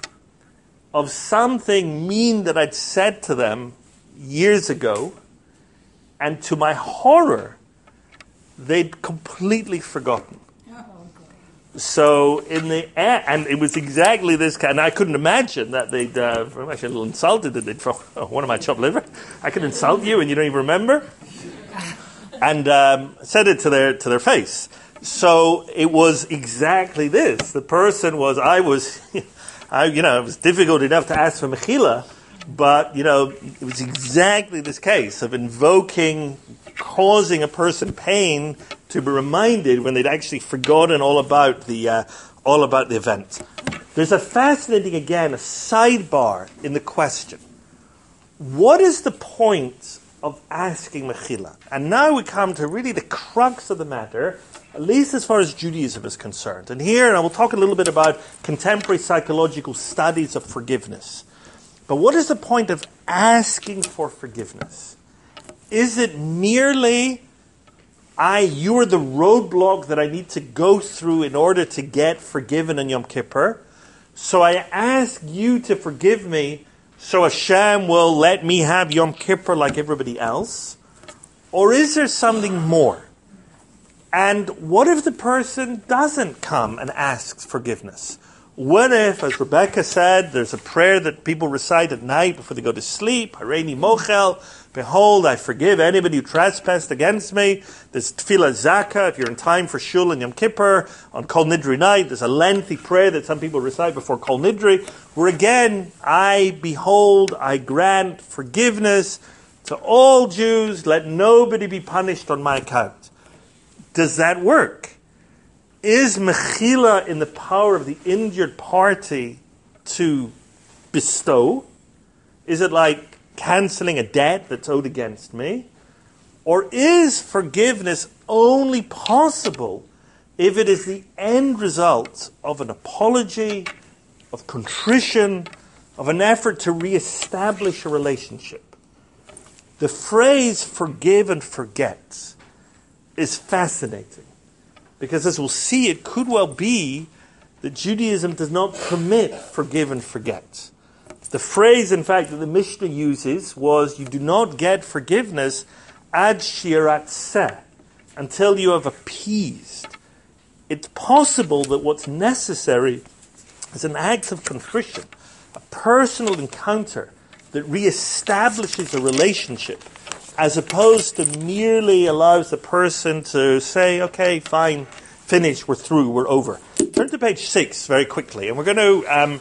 of something mean that I'd said to them years ago, and to my horror, they'd completely forgotten. so in the and it was exactly this kind. And I couldn't imagine that they'd. Uh, I'm actually a little insulted that they'd throw oh, one of my chopped liver. I can insult you and you don't even remember. And um, said it to their to their face. So it was exactly this. The person was. I was. I you know it was difficult enough to ask for mechila, but you know it was exactly this case of invoking, causing a person pain to be reminded when they'd actually forgotten all about the uh, all about the event. There's a fascinating, again, a sidebar in the question. What is the point of asking mechila? And now we come to really the crux of the matter, at least as far as Judaism is concerned. And here, and I will talk a little bit about contemporary psychological studies of forgiveness. But what is the point of asking for forgiveness? Is it merely I, you are the roadblock that I need to go through in order to get forgiven on Yom Kippur? So I ask you to forgive me so Hashem will let me have Yom Kippur like everybody else? Or is there something more? And what if the person doesn't come and asks forgiveness? What if, as Rebecca said, there's a prayer that people recite at night before they go to sleep, Hareini Mochel, behold, I forgive anybody who trespassed against me. There's Tefillah Zakah, if you're in time for Shul and Yom Kippur, on Kol Nidri night, there's a lengthy prayer that some people recite before Kol Nidri, where again, I behold, I grant forgiveness to all Jews, let nobody be punished on my account. Does that work? Is mechila in the power of the injured party to bestow? Is it like cancelling a debt that's owed against me? Or is forgiveness only possible if it is the end result of an apology, of contrition, of an effort to reestablish a relationship? The phrase forgive and forget is fascinating. Because as we'll see, it could well be that Judaism does not permit forgive and forget. The phrase, in fact, that the Mishnah uses was, you do not get forgiveness ad shirat seh, until you have appeased. It's possible that what's necessary is an act of contrition, a personal encounter that reestablishes a relationship, as opposed to merely allows the person to say, okay, fine, finish, we're through, we're over. Turn to page six very quickly, and we're going to um,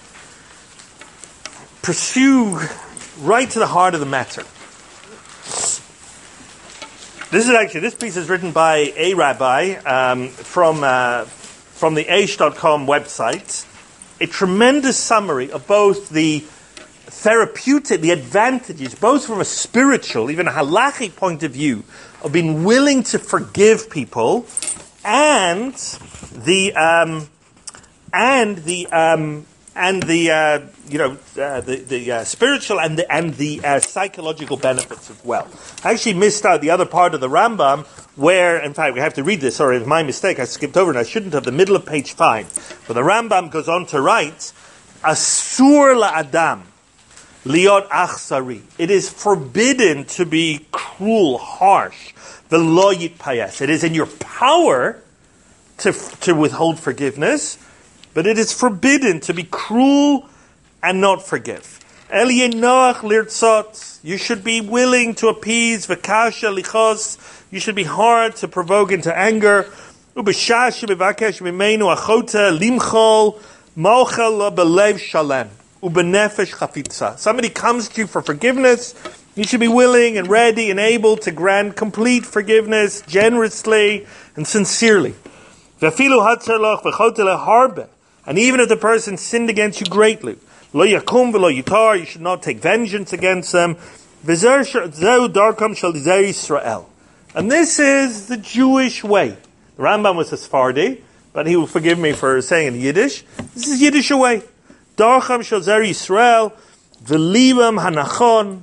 pursue right to the heart of the matter. This is actually, this piece is written by a rabbi um, from, uh, from the aish dot com website. A tremendous summary of both the therapeutic, the advantages, both from a spiritual, even a halachic point of view, of being willing to forgive people, and the um, and the um, and the uh, you know uh, the the uh, spiritual and the and the uh, psychological benefits as well. I actually missed out the other part of the Rambam, where, in fact, we have to read this. Sorry, it's my mistake. I skipped over and I shouldn't have. The middle of page five, but the Rambam goes on to write, "Asur la'adam liot achsari." It is forbidden to be cruel, harsh. V'lo yitpayes. It is in your power to to withhold forgiveness, but it is forbidden to be cruel and not forgive. Eliyeh noach lirtzot. You should be willing to appease. V'kasha lichos. You should be hard to provoke into anger. Ubeshash bevakesh mimenu achota limchol mochel lo belev shalem ubenefesh chafitza. Somebody comes to you for forgiveness. You should be willing and ready and able to grant complete forgiveness generously and sincerely. And even if the person sinned against you greatly, lo yakum v'lo yitar, you should not take vengeance against them. And this is the Jewish way. The Rambam was a Sephardi, but he will forgive me for saying it in Yiddish. This is Yiddish way. Darcham shel zer Yisrael v'livam hanachon.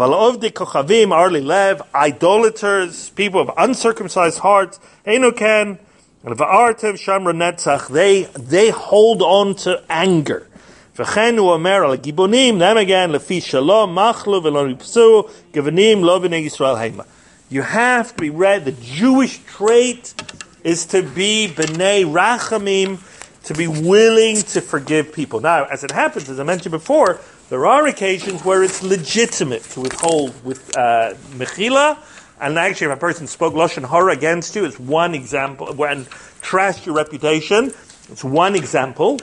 Idolaters, people of uncircumcised hearts, Enoken, and Va'artev Shamra Netzach, they they hold on to anger. V'chenu omer al gibonim, them again, lefi shalom, machlu v'lo nipsu, gibonim lo b'nei Yisrael heima. You have to be read. The Jewish trait is to be b'nei rachamim, to be willing to forgive people. Now, as it happens, as I mentioned before, there are occasions where it's legitimate to withhold with uh, mechila, and actually if a person spoke lashon hara against you, it's one example, when trashed your reputation, it's one example,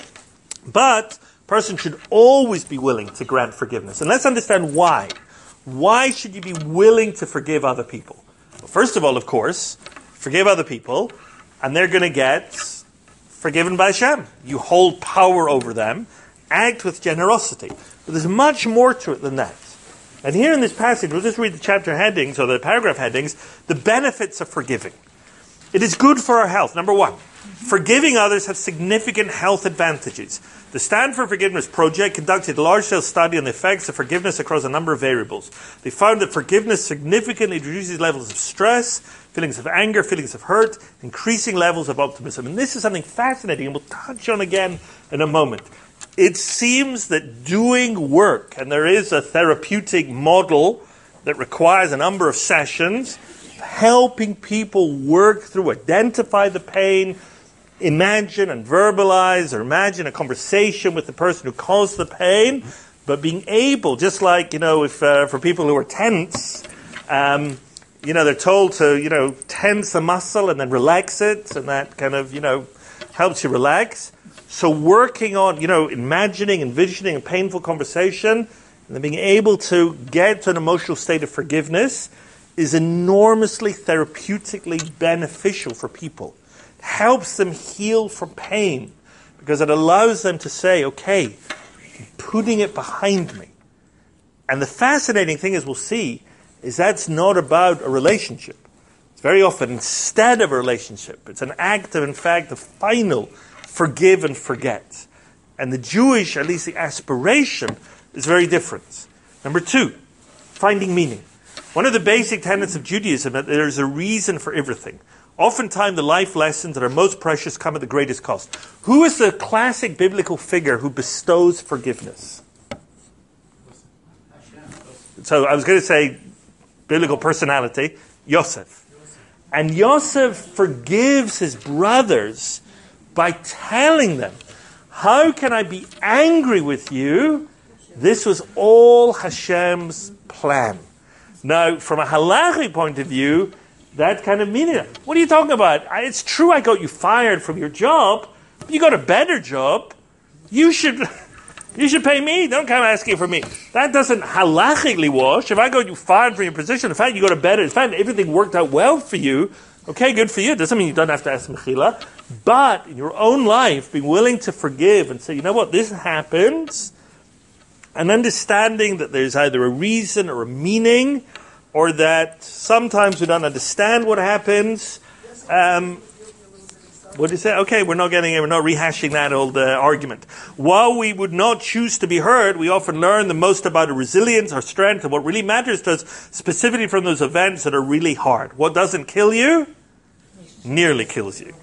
but a person should always be willing to grant forgiveness. And let's understand why. Why should you be willing to forgive other people? Well, first of all, of course, forgive other people, and they're going to get forgiven by Hashem. You hold power over them, act with generosity. But there's much more to it than that. And here in this passage, we'll just read the chapter headings, or the paragraph headings, the benefits of forgiving. It is good for our health. Number one, forgiving others has significant health advantages. The Stand for Forgiveness project conducted a large-scale study on the effects of forgiveness across a number of variables. They found that forgiveness significantly reduces levels of stress, feelings of anger, feelings of hurt, increasing levels of optimism. And this is something fascinating, and we'll touch on again in a moment. It seems that doing work, and there is a therapeutic model that requires a number of sessions, helping people work through, identify the pain, imagine and verbalize, or imagine a conversation with the person who caused the pain, but being able, just like, you know, if uh, for people who are tense, um, you know, they're told to, you know, tense a muscle and then relax it, and that kind of, you know, helps you relax. So working on, you know, imagining, envisioning a painful conversation, and then being able to get to an emotional state of forgiveness is enormously therapeutically beneficial for people. It helps them heal from pain because it allows them to say, okay, I'm putting it behind me. And the fascinating thing, as we'll see, is that's not about a relationship. It's very often instead of a relationship. It's an act of, in fact, the final forgive and forget. And the Jewish, at least the aspiration, is very different. Number two, finding meaning. One of the basic tenets of Judaism is that there is a reason for everything. Oftentimes, the life lessons that are most precious come at the greatest cost. Who is the classic biblical figure who bestows forgiveness? So I was going to say biblical personality, Yosef. And Yosef forgives his brothers by telling them, how can I be angry with you? This was all Hashem's plan. Now, from a halachic point of view, that kind of meaning. What are you talking about? It's true I got you fired from your job, but you got a better job. You should you should pay me. Don't come asking for me. That doesn't halachically wash. If I got you fired from your position, in fact, you got a better, in fact, everything worked out well for you, okay, good for you. It doesn't mean you don't have to ask mechila. But in your own life, being willing to forgive and say, you know what, this happens, and understanding that there's either a reason or a meaning, or that sometimes we don't understand what happens. Um, what do you say? Okay, we're not getting, we're not rehashing that old uh, argument. While we would not choose to be heard, we often learn the most about our resilience, our strength, and what really matters to us, specifically from those events that are really hard. What doesn't kill you? Nearly kills you.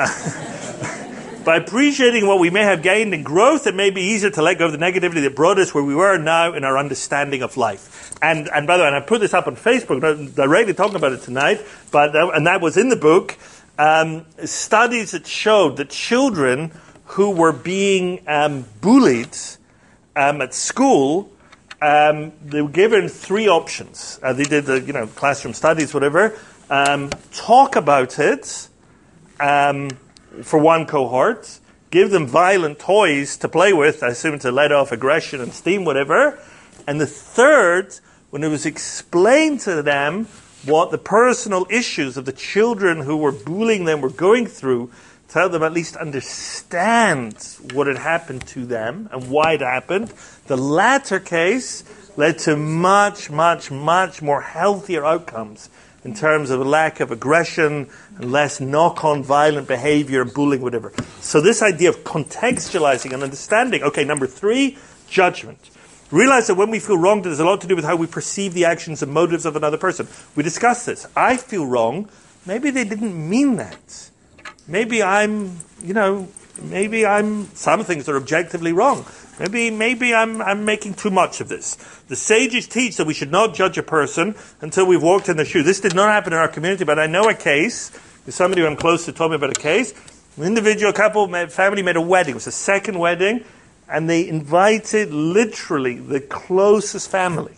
By appreciating what we may have gained in growth, it may be easier to let go of the negativity that brought us where we were now in our understanding of life. And and by the way, and I put this up on Facebook, not directly talking about it tonight, but uh, and that was in the book, um, studies that showed that children who were being um, bullied um, at school, um, they were given three options. Uh, they did the you know classroom studies, whatever. Um, talk about it. Um, for one cohort, give them violent toys to play with, I assume to let off aggression and steam, whatever. And the third, when it was explained to them what the personal issues of the children who were bullying them were going through, tell them at least understand what had happened to them and why it happened. The latter case led to much, much, much more healthier outcomes in terms of a lack of aggression and less knock-on violent behavior and bullying, whatever. So this idea of contextualizing and understanding. Okay, number three, judgment. Realize that when we feel wronged, it has a lot to do with how we perceive the actions and motives of another person. We discussed this. I feel wrong. Maybe they didn't mean that. Maybe I'm, you know, maybe I'm, some things are objectively wrong. Maybe maybe I'm I'm making too much of this. The sages teach that we should not judge a person until we've walked in their shoes. This did not happen in our community, but I know a case Somebody who I'm close to told me about a case. An individual couple, made, family made a wedding. It was a second wedding. And they invited literally the closest family.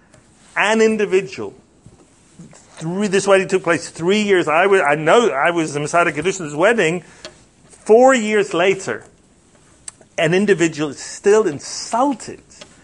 An individual. Three, this wedding took place three years. I, was, I know I was the Masada Kedusha of this wedding. Four years later, an individual is still insulted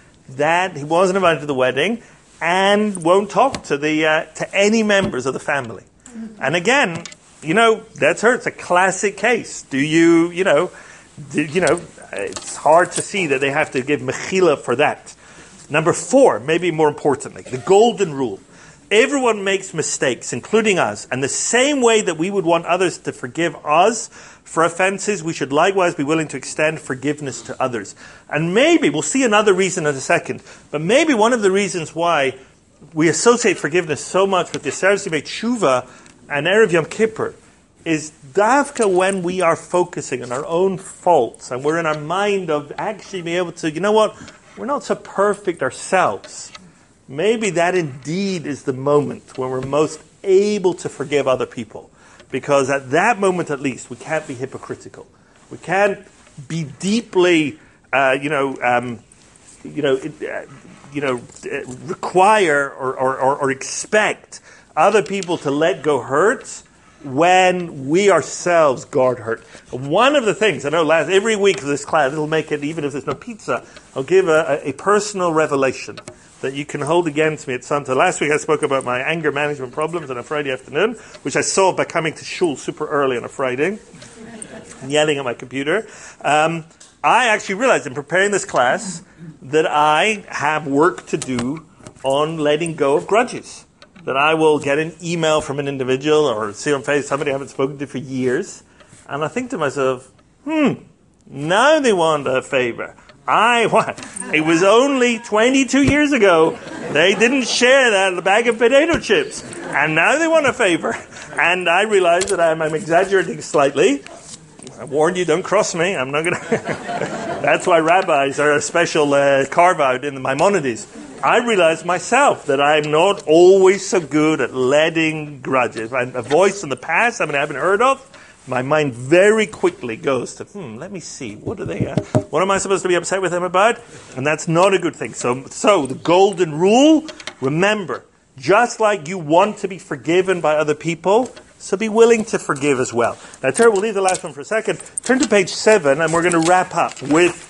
that he wasn't invited to the wedding and won't talk to the uh, to any members of the family. And again, you know, that's her. It's a classic case. Do you, you know, do, you know, it's hard to see that they have to give mechila for that. Number four, maybe more importantly, the golden rule. Everyone makes mistakes, including us. And the same way that we would want others to forgive us for offenses, we should likewise be willing to extend forgiveness to others. And maybe, we'll see another reason in a second, but maybe one of the reasons why we associate forgiveness so much with the Yisrael Yimei Tshuva and Erev Yom Kippur is davka when we are focusing on our own faults and we're in our mind of actually being able to, you know what, we're not so perfect ourselves. Maybe that indeed is the moment when we're most able to forgive other people. Because at that moment at least, we can't be hypocritical. We can't be deeply, uh, you know, um, you know, uh, you know, uh, require or, or, or, or expect other people to let go hurts when we ourselves guard hurt. One of the things, I know last every week of this class, it'll make it, even if there's no pizza, I'll give a, a personal revelation that you can hold against me at Santa. Last week I spoke about my anger management problems on a Friday afternoon, which I solved by coming to shul super early on a Friday and yelling at my computer. Um, I actually realized in preparing this class that I have work to do on letting go of grudges. That I will get an email from an individual or see on Facebook somebody I haven't spoken to for years, and I think to myself, hmm, now they want a favor. I what? It was only twenty-two years ago. They didn't share that bag of potato chips, and now they want a favor. And I realize that I'm, I'm exaggerating slightly. I warned you, don't cross me. I'm not going to. That's why rabbis are a special uh, carve out in the Maimonides. I realize myself that I'm not always so good at letting grudges. I'm a voice from the past I mean I haven't heard of. My mind very quickly goes to, hmm, let me see, what are they, uh, what am I supposed to be upset with them about? And that's not a good thing. So, so the golden rule, remember, just like you want to be forgiven by other people, so be willing to forgive as well. Now, turn, we'll leave the last one for a second. Turn to page seven, and we're going to wrap up with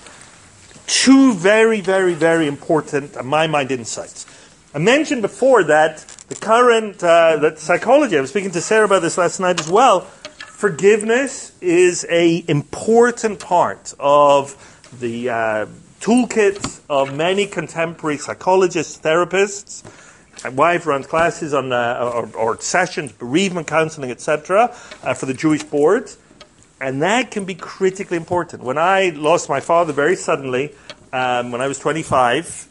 two very, very, very important, in my mind, insights. I mentioned before that the current, uh, that psychology, I was speaking to Sarah about this last night as well, forgiveness is a important part of the uh, toolkit of many contemporary psychologists, therapists. My wife runs classes on uh, or, or sessions, bereavement counseling, et cetera, uh, for the Jewish board, and that can be critically important. When I lost my father very suddenly, um, when I was twenty-five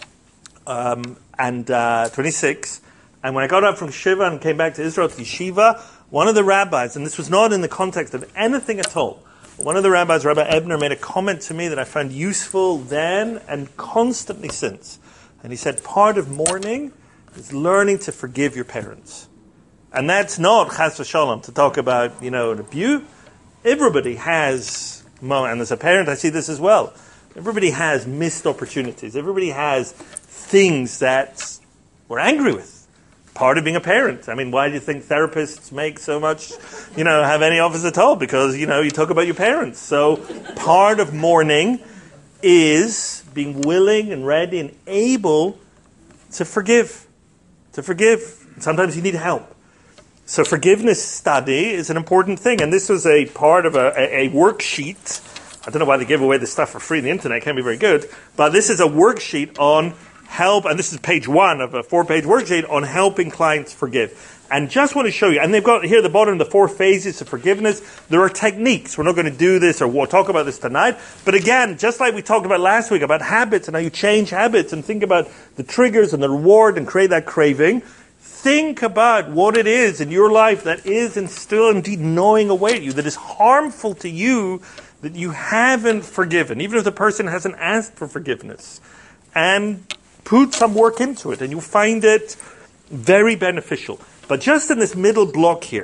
um, and uh, twenty-six, and when I got out from Shiva and came back to Israel to Yeshiva, one of the rabbis, and this was not in the context of anything at all, one of the rabbis, Rabbi Ebner, made a comment to me that I found useful then and constantly since. And he said, part of mourning is learning to forgive your parents. And that's not chas v'shalom to talk about, you know, an abuse. Everybody has, and as a parent I see this as well, everybody has missed opportunities. Everybody has things that we're angry with. Part of being a parent. I mean, why do you think therapists make so much, you know, have any office at all? Because, you know, you talk about your parents. So part of mourning is being willing and ready and able to forgive. To forgive. Sometimes you need help. So forgiveness study is an important thing. And this was a part of a, a, a worksheet. I don't know why they give away this stuff for free on the internet. It can't be very good. But this is a worksheet on help, and this is page one of a four-page worksheet on helping clients forgive. And just want to show you, and they've got here at the bottom the four phases of forgiveness. There are techniques. We're not going to do this or we'll talk about this tonight. But again, just like we talked about last week about habits and how you change habits and think about the triggers and the reward and create that craving, think about what it is in your life that is and still indeed gnawing away at you, that is harmful to you, that you haven't forgiven, even if the person hasn't asked for forgiveness. And put some work into it, and you'll find it very beneficial. But just in this middle block here,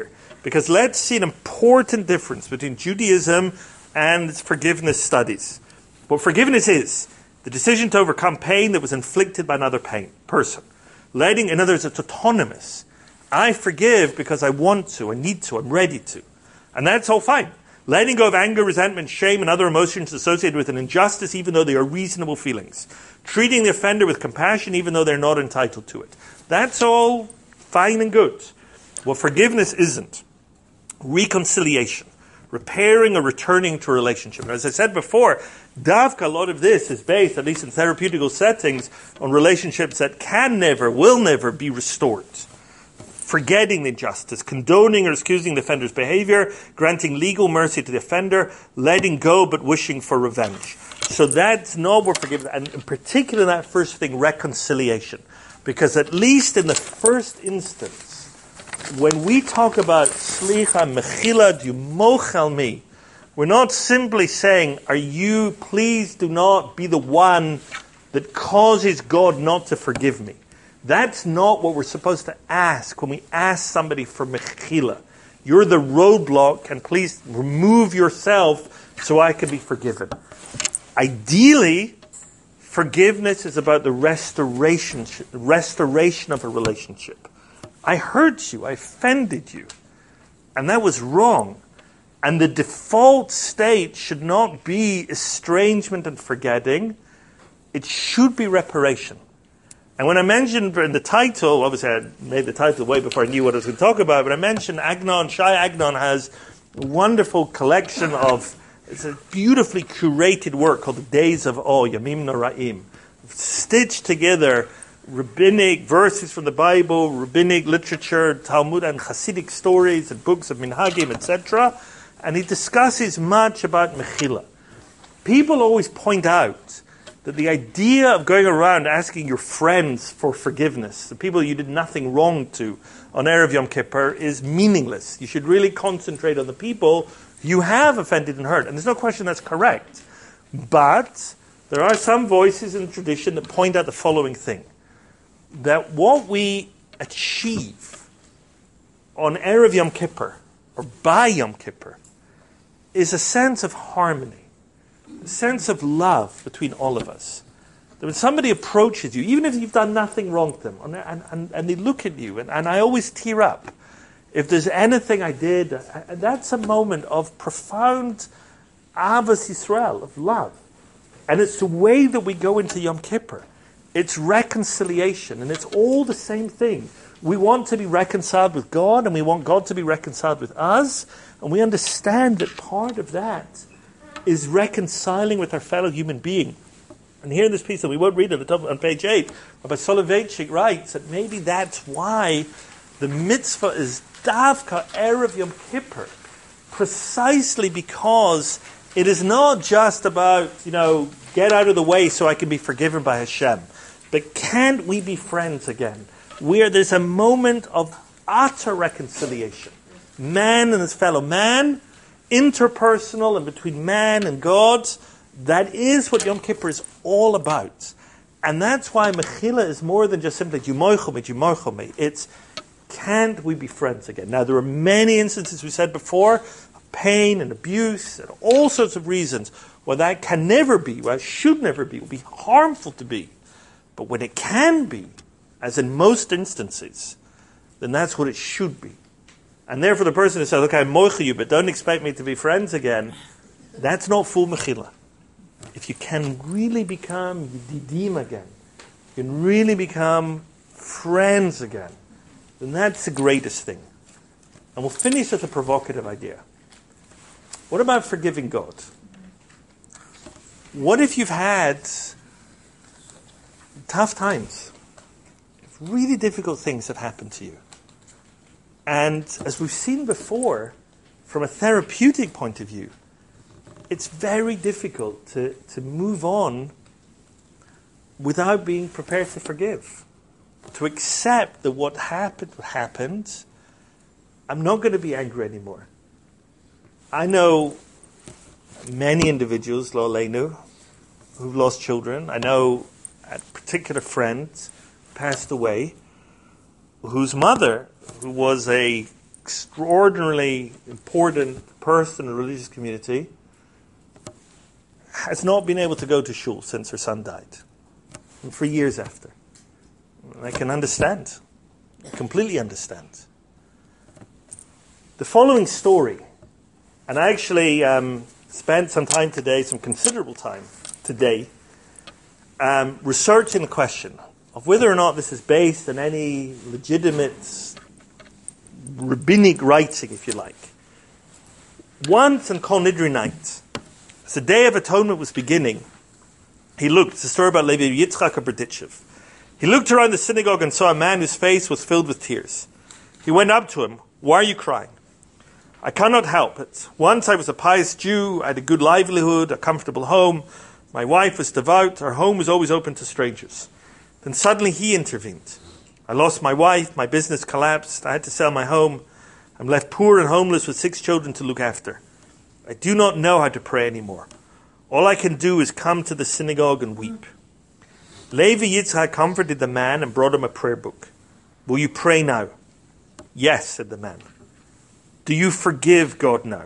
Because let's see an important difference between Judaism and its forgiveness studies. What forgiveness is, the decision to overcome pain that was inflicted by another pain, person. Letting, in other words, it's autonomous. I forgive because I want to, I need to, I'm ready to. And that's all fine. Letting go of anger, resentment, shame, and other emotions associated with an injustice, even though they are reasonable feelings. Treating the offender with compassion, even though they're not entitled to it. That's all fine and good. What forgiveness isn't. Reconciliation. Repairing or returning to a relationship. And as I said before, Davka, a lot of this is based, at least in therapeutical settings, on relationships that can never, will never be restored. Forgetting the injustice, condoning or excusing the offender's behavior, granting legal mercy to the offender, letting go but wishing for revenge. So that's not what forgiveness, and in particular that first thing, reconciliation. Because at least in the first instance, when we talk about slicha, mechila, du mochel mi, we're not simply saying, are you, please do not be the one that causes God not to forgive me. That's not what we're supposed to ask when we ask somebody for mechila. You're the roadblock, and please remove yourself so I can be forgiven. Ideally, forgiveness is about the restoration, restoration of a relationship. I hurt you, I offended you, and that was wrong. And the default state should not be estrangement and forgetting. It should be reparation. And when I mentioned in the title, obviously I made the title way before I knew what I was going to talk about, but I mentioned Agnon, Shai Agnon has a wonderful collection of, it's a beautifully curated work called The Days of Awe, Yamim Noraim, stitched together rabbinic verses from the Bible, rabbinic literature, Talmud and Hasidic stories and books of Minhagim, et cetera. And he discusses much about Mechila. People always point out that the idea of going around asking your friends for forgiveness, the people you did nothing wrong to on Erev Yom Kippur, is meaningless. You should really concentrate on the people you have offended and hurt. And there's no question that's correct. But there are some voices in the tradition that point out the following thing. That what we achieve on Erev Yom Kippur, or by Yom Kippur, is a sense of harmony. A sense of love between all of us. That when somebody approaches you, even if you've done nothing wrong to them, and, and, and they look at you, and, and I always tear up. If there's anything I did, I, that's a moment of profound Avos Yisrael, of love. And it's the way that we go into Yom Kippur. It's reconciliation, and it's all the same thing. We want to be reconciled with God, and we want God to be reconciled with us, and we understand that part of that is reconciling with our fellow human being. And here in this piece that we won't read at the top on page eight, Rabbi Soloveitchik writes that maybe that's why the mitzvah is Davka Erev Yom Kippur, precisely because it is not just about, you know, get out of the way so I can be forgiven by Hashem. But can't we be friends again? Where there's a moment of utter reconciliation. Man and his fellow man, interpersonal and between man and God. That is what Yom Kippur is all about. And that's why Mechila is more than just simply Jumoichome, Jumoichome. It's, can't we be friends again? Now, there are many instances we said before, pain and abuse and all sorts of reasons why that can never be, why it should never be, will be harmful to be. But when it can be, as in most instances, then that's what it should be. And therefore the person who says, okay, I'm moicha you, but don't expect me to be friends again, that's not full mechila. If you can really become yedidim again, you can really become friends again, then that's the greatest thing. And we'll finish with a provocative idea. What about forgiving God? What if you've had tough times, really difficult things that happen to you? And as we've seen before, from a therapeutic point of view, it's very difficult to, to move on without being prepared to forgive. To accept that what happened happened. I'm not going to be angry anymore. I know many individuals, lo aleinu, who've lost children. I know a particular friend passed away, whose mother, who was a extraordinarily important person in the religious community, has not been able to go to shul since her son died, and for years after. And I can understand, I completely understand. The following story, and I actually um, spent some time today, some considerable time today, um, researching the question of whether or not this is based on any legitimate rabbinic writing, if you like. Once on Kol Nidri night, as the Day of Atonement was beginning, he looked, it's a story about Levi Yitzchak of Berditchev. He looked around the synagogue and saw a man whose face was filled with tears. He went up to him. Why are you crying? I cannot help it. Once I was a pious Jew, I had a good livelihood, a comfortable home. My wife was devout, our home was always open to strangers. Then suddenly he intervened. I lost my wife, my business collapsed, I had to sell my home. I'm left poor and homeless with six children to look after. I do not know how to pray anymore. All I can do is come to the synagogue and weep. Levi Yitzchak comforted the man and brought him a prayer book. Will you pray now? Yes, said the man. Do you forgive God now?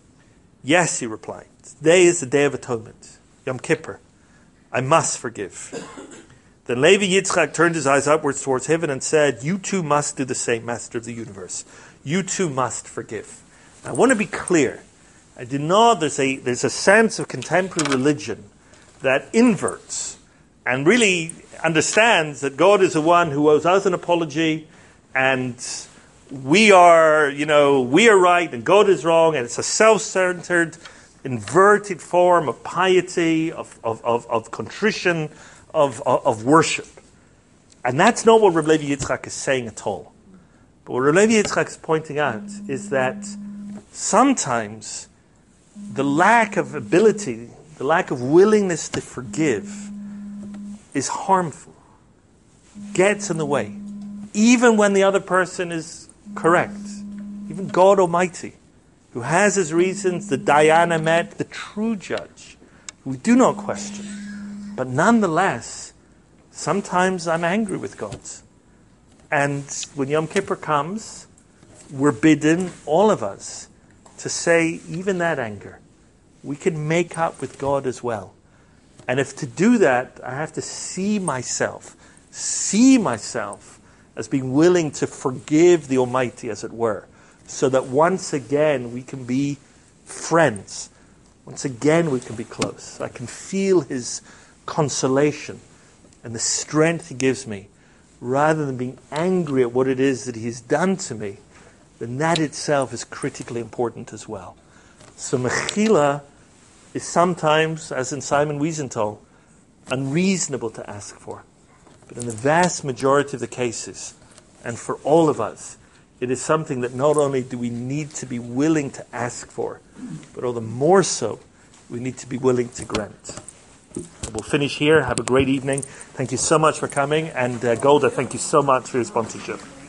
Yes, he replied. Today is the Day of Atonement, Yom Kippur. I must forgive. Then Levi Yitzchak turned his eyes upwards towards heaven and said, you too must do the same, Master of the universe. You too must forgive. Now, I want to be clear. I do not, there's a, there's a sense of contemporary religion that inverts and really understands that God is the one who owes us an apology, and we are, you know, we are right and God is wrong, and it's a self-centered, inverted form of piety, of, of, of, of contrition, of, of, of worship. And that's not what Reb Levi Yitzchak is saying at all. But what Reb Levi Yitzchak is pointing out is that sometimes the lack of ability, the lack of willingness to forgive is harmful, gets in the way, even when the other person is correct. Even God Almighty, who has his reasons, the Dayan Emet, the true judge, we do not question. But nonetheless, sometimes I'm angry with God. And when Yom Kippur comes, we're bidden, all of us, to say, even that anger, we can make up with God as well. And if to do that, I have to see myself, see myself as being willing to forgive the Almighty, as it were, so that once again we can be friends. Once again we can be close. I can feel his consolation and the strength he gives me, rather than being angry at what it is that he's done to me. Then that itself is critically important as well. So mechila is sometimes, as in Simon Wiesenthal, unreasonable to ask for. But in the vast majority of the cases, and for all of us, it is something that not only do we need to be willing to ask for, but all the more so, we need to be willing to grant. We'll finish here. Have a great evening. Thank you so much for coming. And uh, Golda, thank you so much for your sponsorship.